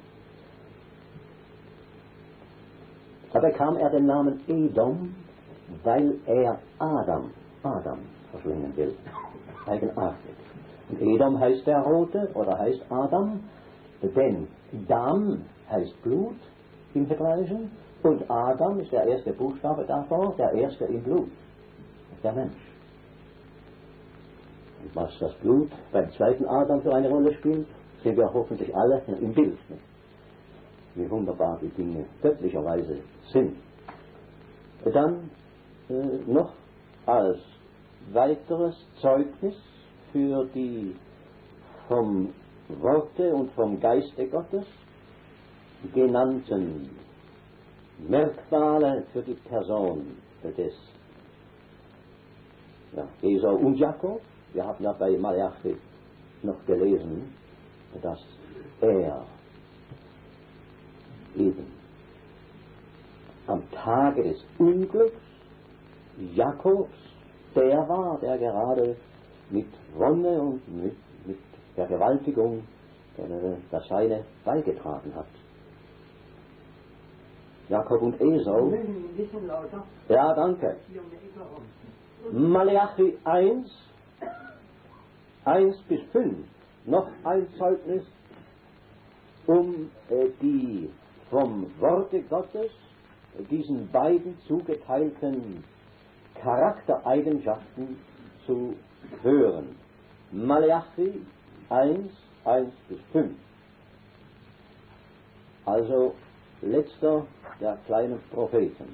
Da bekam er den Namen Edom, weil er Adam verschlingen will. Eigenartig. Und Edom heißt der Rote oder heißt Adam, denn Dam heißt Blut im Hebräischen und Adam ist der erste Buchstabe davor, der erste im Blut, der Mensch. Und was das Blut beim zweiten Adam für eine Rolle spielt, sehen wir hoffentlich alle im Bild. Wie wunderbar die Dinge göttlicherweise sind. Dann noch als weiteres Zeugnis für die vom Worte und vom Geiste Gottes genannten Merkmale für die Person des Esau und Jakob. Wir haben ja bei Malachi noch gelesen, dass er eben am Tage des Unglücks Jakobs der war, der gerade mit Wonne und mit Vergewaltigung das Seine beigetragen hat. Jakob und Esau. Ein bisschen lauter. Ja, danke. Malachi 1 bis 5. Noch ein Zeugnis, um die vom Worte Gottes diesen beiden zugeteilten Charaktereigenschaften zu hören. Malachi 1 bis 5. Also letzter der kleinen Propheten.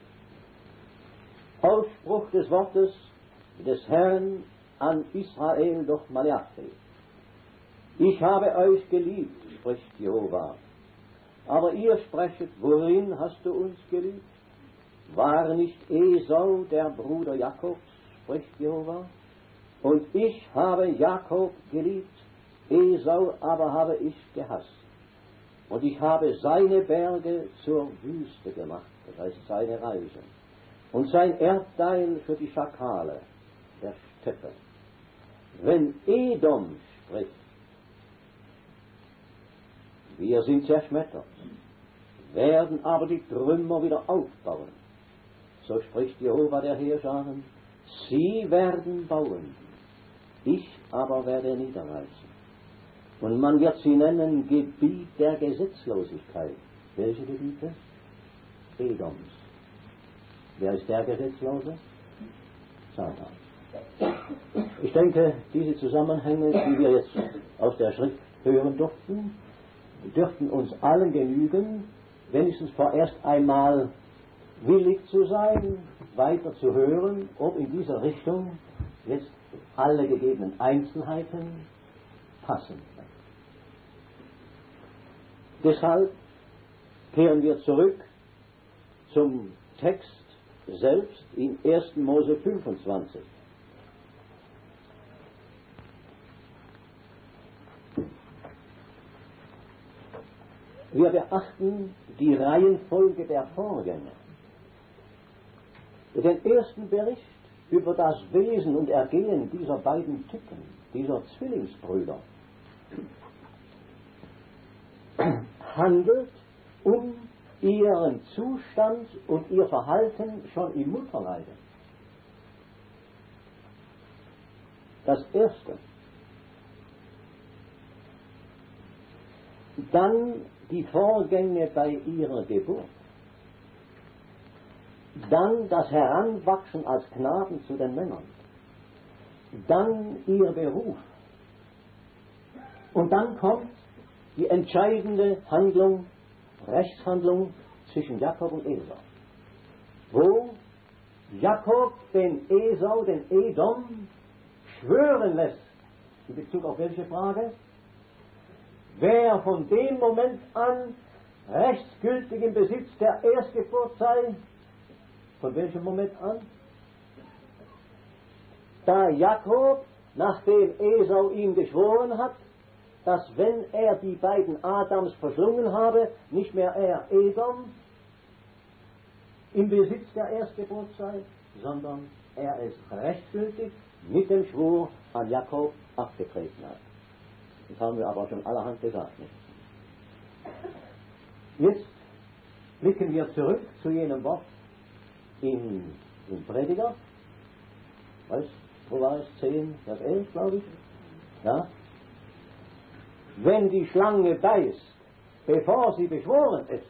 Ausspruch des Wortes des Herrn an Israel durch Malachi. Ich habe euch geliebt, spricht Jehova. Aber ihr sprechet, worin hast du uns geliebt? War nicht Esau der Bruder Jakobs, spricht Jehova? Und ich habe Jakob geliebt, Esau aber habe ich gehasst. Und ich habe seine Berge zur Wüste gemacht, das heißt seine Reise. Und sein Erdteil für die Schakale der Steppe. Wenn Edom spricht, wir sind zerschmettert, werden aber die Trümmer wieder aufbauen. So spricht Jehova der Heerscharen, sie werden bauen, ich aber werde niederreißen. Und man wird sie nennen Gebiet der Gesetzlosigkeit. Welche Gebiete? Edoms. Wer ist der Gesetzlose? Satan. Ich denke, diese Zusammenhänge, die wir jetzt aus der Schrift hören durften, dürften uns allen genügen, wenigstens vorerst einmal willig zu sein, weiter zu hören, ob in dieser Richtung jetzt alle gegebenen Einzelheiten passen. Deshalb kehren wir zurück zum Text selbst in 1. Mose 25. Wir beachten die Reihenfolge der Vorgänge. Den ersten Bericht über das Wesen und Ergehen dieser beiden Typen, dieser Zwillingsbrüder, handelt um ihren Zustand und ihr Verhalten schon im Mutterleibe. Das Erste. Dann die Vorgänge bei ihrer Geburt. Dann das Heranwachsen als Knaben zu den Männern. Dann ihr Beruf. Und dann kommt die entscheidende Handlung, Rechtshandlung zwischen Jakob und Esau. Wo Jakob den Esau, den Edom, schwören lässt. In Bezug auf welche Frage? Wer von dem Moment an rechtsgültig im Besitz der Erstgeburt sei, von welchem Moment an? Da Jakob, nachdem Esau ihm geschworen hat, dass wenn er die beiden Adams verschlungen habe, nicht mehr er Edom im Besitz der Erstgeburt sei, sondern er es rechtsgültig mit dem Schwur an Jakob abgetreten hat. Das haben wir aber schon allerhand gesagt. Nicht? Jetzt blicken wir zurück zu jenem Wort im Prediger. Weißt, wo war es? 10, Vers 11, glaube ich. Ja? Wenn die Schlange beißt, bevor sie beschworen ist,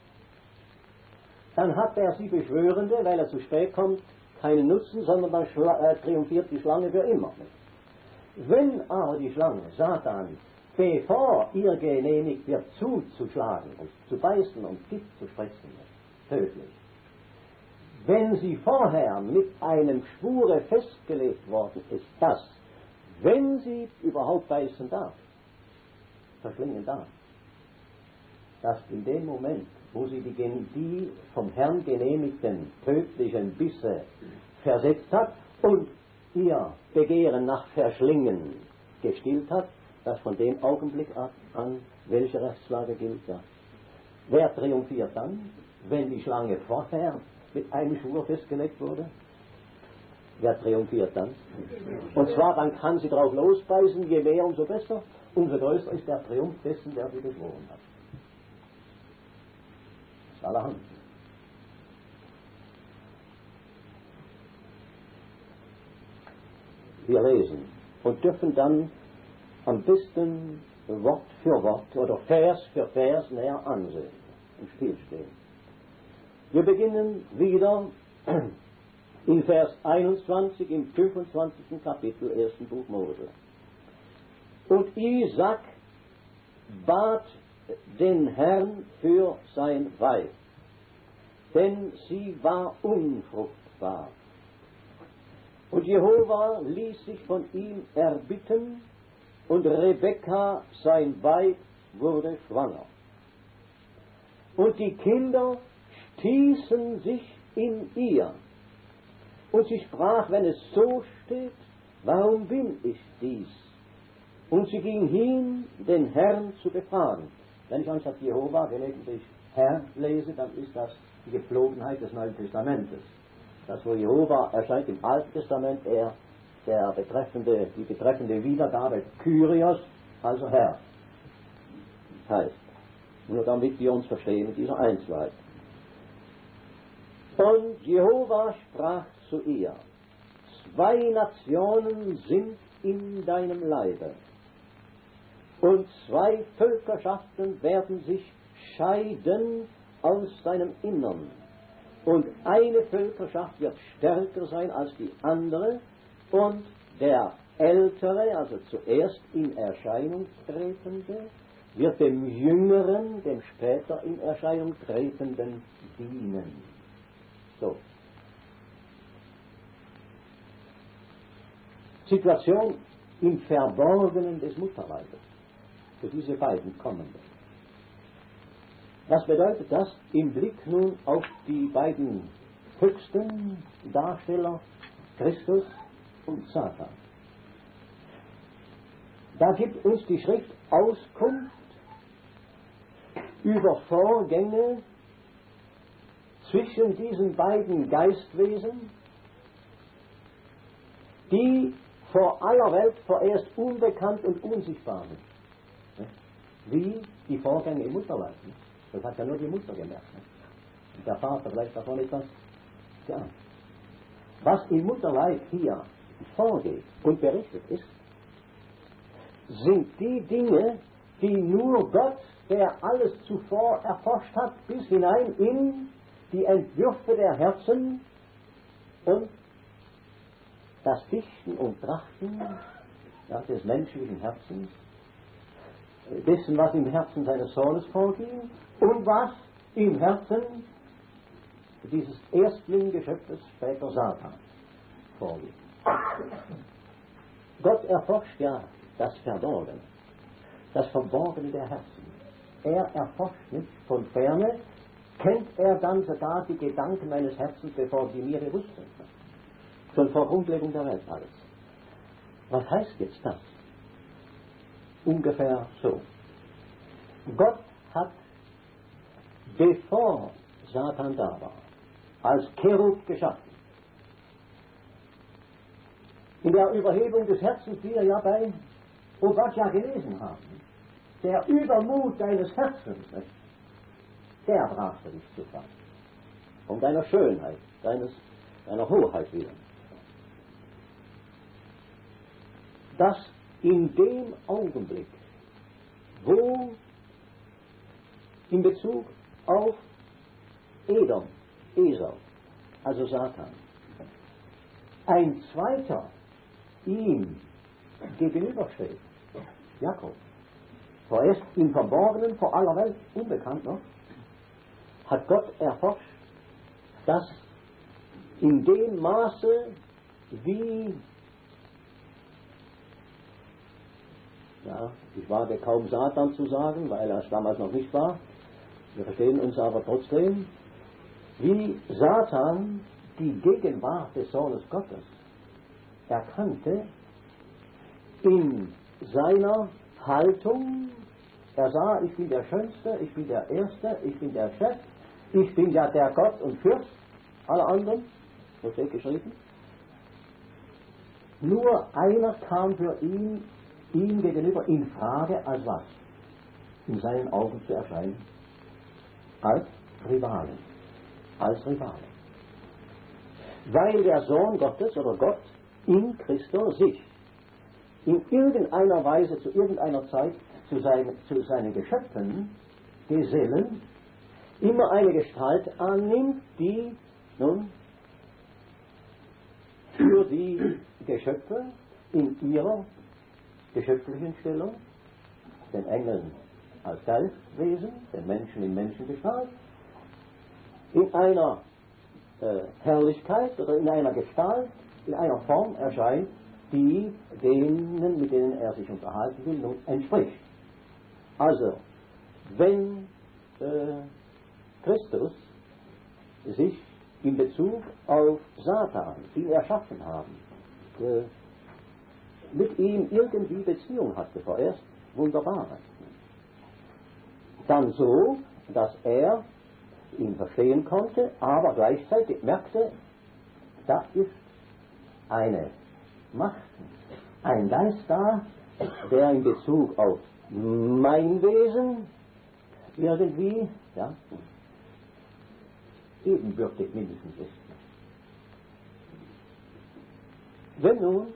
dann hat der sie Beschwörende, weil er zu spät kommt, keinen Nutzen, sondern dann triumphiert die Schlange für immer. Wenn aber die Schlange, Satan, bevor ihr genehmigt wird, zuzuschlagen und zu beißen und Gift zu spritzen, tödlich, wenn sie vorher mit einem Schwure festgelegt worden ist, dass, wenn sie überhaupt beißen darf, verschlingen darf, dass in dem Moment, wo sie die vom Herrn genehmigten tödlichen Bisse versetzt hat und ihr Begehren nach Verschlingen gestillt hat, dass von dem Augenblick an welche Rechtslage gilt. Ja. Wer triumphiert dann, wenn die Schlange vorher mit einem Schwur festgelegt wurde? Wer triumphiert dann? Und zwar, dann kann sie drauf losbeißen, je mehr umso besser, umso größer ist der Triumph dessen, der sie beschworen hat. Das ist allerhand. Wir lesen und dürfen dann am besten Wort für Wort oder Vers für Vers näher ansehen und stillstehen. Wir beginnen wieder in Vers 21 im 25. Kapitel 1. Buch Mose. Und Isaac bat den Herrn für sein Weib, denn sie war unfruchtbar. Und Jehova ließ sich von ihm erbitten, und Rebekka, sein Weib, wurde schwanger. Und die Kinder stießen sich in ihr. Und sie sprach, wenn es so steht, warum bin ich dies? Und sie ging hin, den Herrn zu befragen. Wenn ich anstatt Jehova gelegentlich Herr lese, dann ist das die Gepflogenheit des Neuen Testamentes. Das, wo Jehova erscheint im Alten Testament, die betreffende Wiedergabe Kyrios, also Herr. Das heißt, nur damit wir uns verstehen mit dieser Einzelheit. Und Jehova sprach zu ihr, 2 Nationen sind in deinem Leibe, und 2 Völkerschaften werden sich scheiden aus deinem Innern. Und eine Völkerschaft wird stärker sein als die andere, und der Ältere, also zuerst in Erscheinung tretende, wird dem Jüngeren, dem später in Erscheinung tretenden, dienen. So. Situation im Verborgenen des Mutterleibes für diese beiden Kommenden. Was bedeutet das im Blick nun auf die beiden höchsten Darsteller, Christus und Satan? Da gibt uns die Schrift Auskunft über Vorgänge zwischen diesen beiden Geistwesen, die vor aller Welt vorerst unbekannt und unsichtbar sind. Wie die Vorgänge im Mutterleib. Das hat ja nur die Mutter gemerkt. Ne? Und der Vater vielleicht davon etwas geahnt. Was im Mutterleib hier vorgeht und berichtet ist, sind die Dinge, die nur Gott, der alles zuvor erforscht hat, bis hinein in die Entwürfe der Herzen und das Dichten und Trachten des menschlichen Herzens, dessen, was im Herzen seines Sohnes vorging und was im Herzen dieses Erstling-Geschöpfes, später Satan, vorging. Gott erforscht ja das Verborgene, das Verborgene der Herzen. Er erforscht nicht von Ferne, kennt er dann sogar die Gedanken meines Herzens, bevor sie mir bewusst sind. Schon vor Grundlegung der Welt alles. Was heißt jetzt das? Ungefähr so. Gott hat, bevor Satan da war, als Cherub geschaffen. In der Überhebung des Herzens, die wir ja bei Obadja gelesen haben, der Übermut deines Herzens, der brachte dich zu Fall. Um deiner Schönheit, deiner Hoheit willen. Dass in dem Augenblick, wo in Bezug auf Esau, also Satan, ein zweiter ihm gegenübersteht, Jakob, vorerst im Verborgenen, vor aller Welt unbekannt noch, hat Gott erforscht, dass in dem Maße, wie, ja, ich wage kaum Satan zu sagen, weil er es damals noch nicht war, wir verstehen uns aber trotzdem, wie Satan die Gegenwart des Sohnes Gottes erkannte in seiner Haltung. Er sah, ich bin der Schönste, ich bin der Erste, ich bin der Chef, ich bin ja der Gott und Fürst aller anderen, so steht geschrieben. Nur einer kam für ihn gegenüber in Frage, als was? In seinen Augen zu erscheinen. Als Rivalen. Als Rivalen. Weil der Sohn Gottes oder Gott in Christus sich in irgendeiner Weise, zu irgendeiner Zeit zu seinen Geschöpfen, Gesellen, immer eine Gestalt annimmt, die nun für die Geschöpfe in ihrer geschöpflichen Stellung, den Engeln als Geistwesen, den Menschen in Menschengestalt, in einer Herrlichkeit oder in einer Gestalt, in einer Form erscheint, die denen, mit denen er sich unterhalten will, nun entspricht. Also, wenn Christus sich in Bezug auf Satan, den er erschaffen haben, mit ihm irgendwie Beziehung hatte vorerst, wunderbar. Dann so, dass er ihn verstehen konnte, aber gleichzeitig merkte, da ist eine Macht, ein Geist da, der in Bezug auf mein Wesen irgendwie, ja, ebenbürtig mindestens ist. Wenn nun,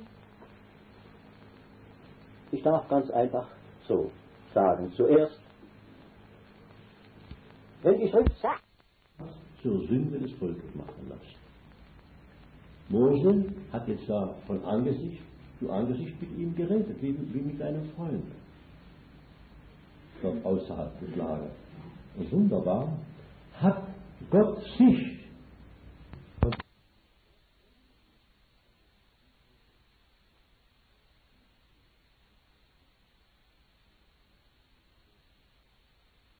ich darf ganz einfach so sagen, zuerst, wenn die Schrift sagt, zur Sünde des Volkes machen lassen. Mose hat jetzt da von Angesicht zu Angesicht mit ihm geredet, wie mit einem Freund. Dort außerhalb des Lagers. Und wunderbar hat Gott sich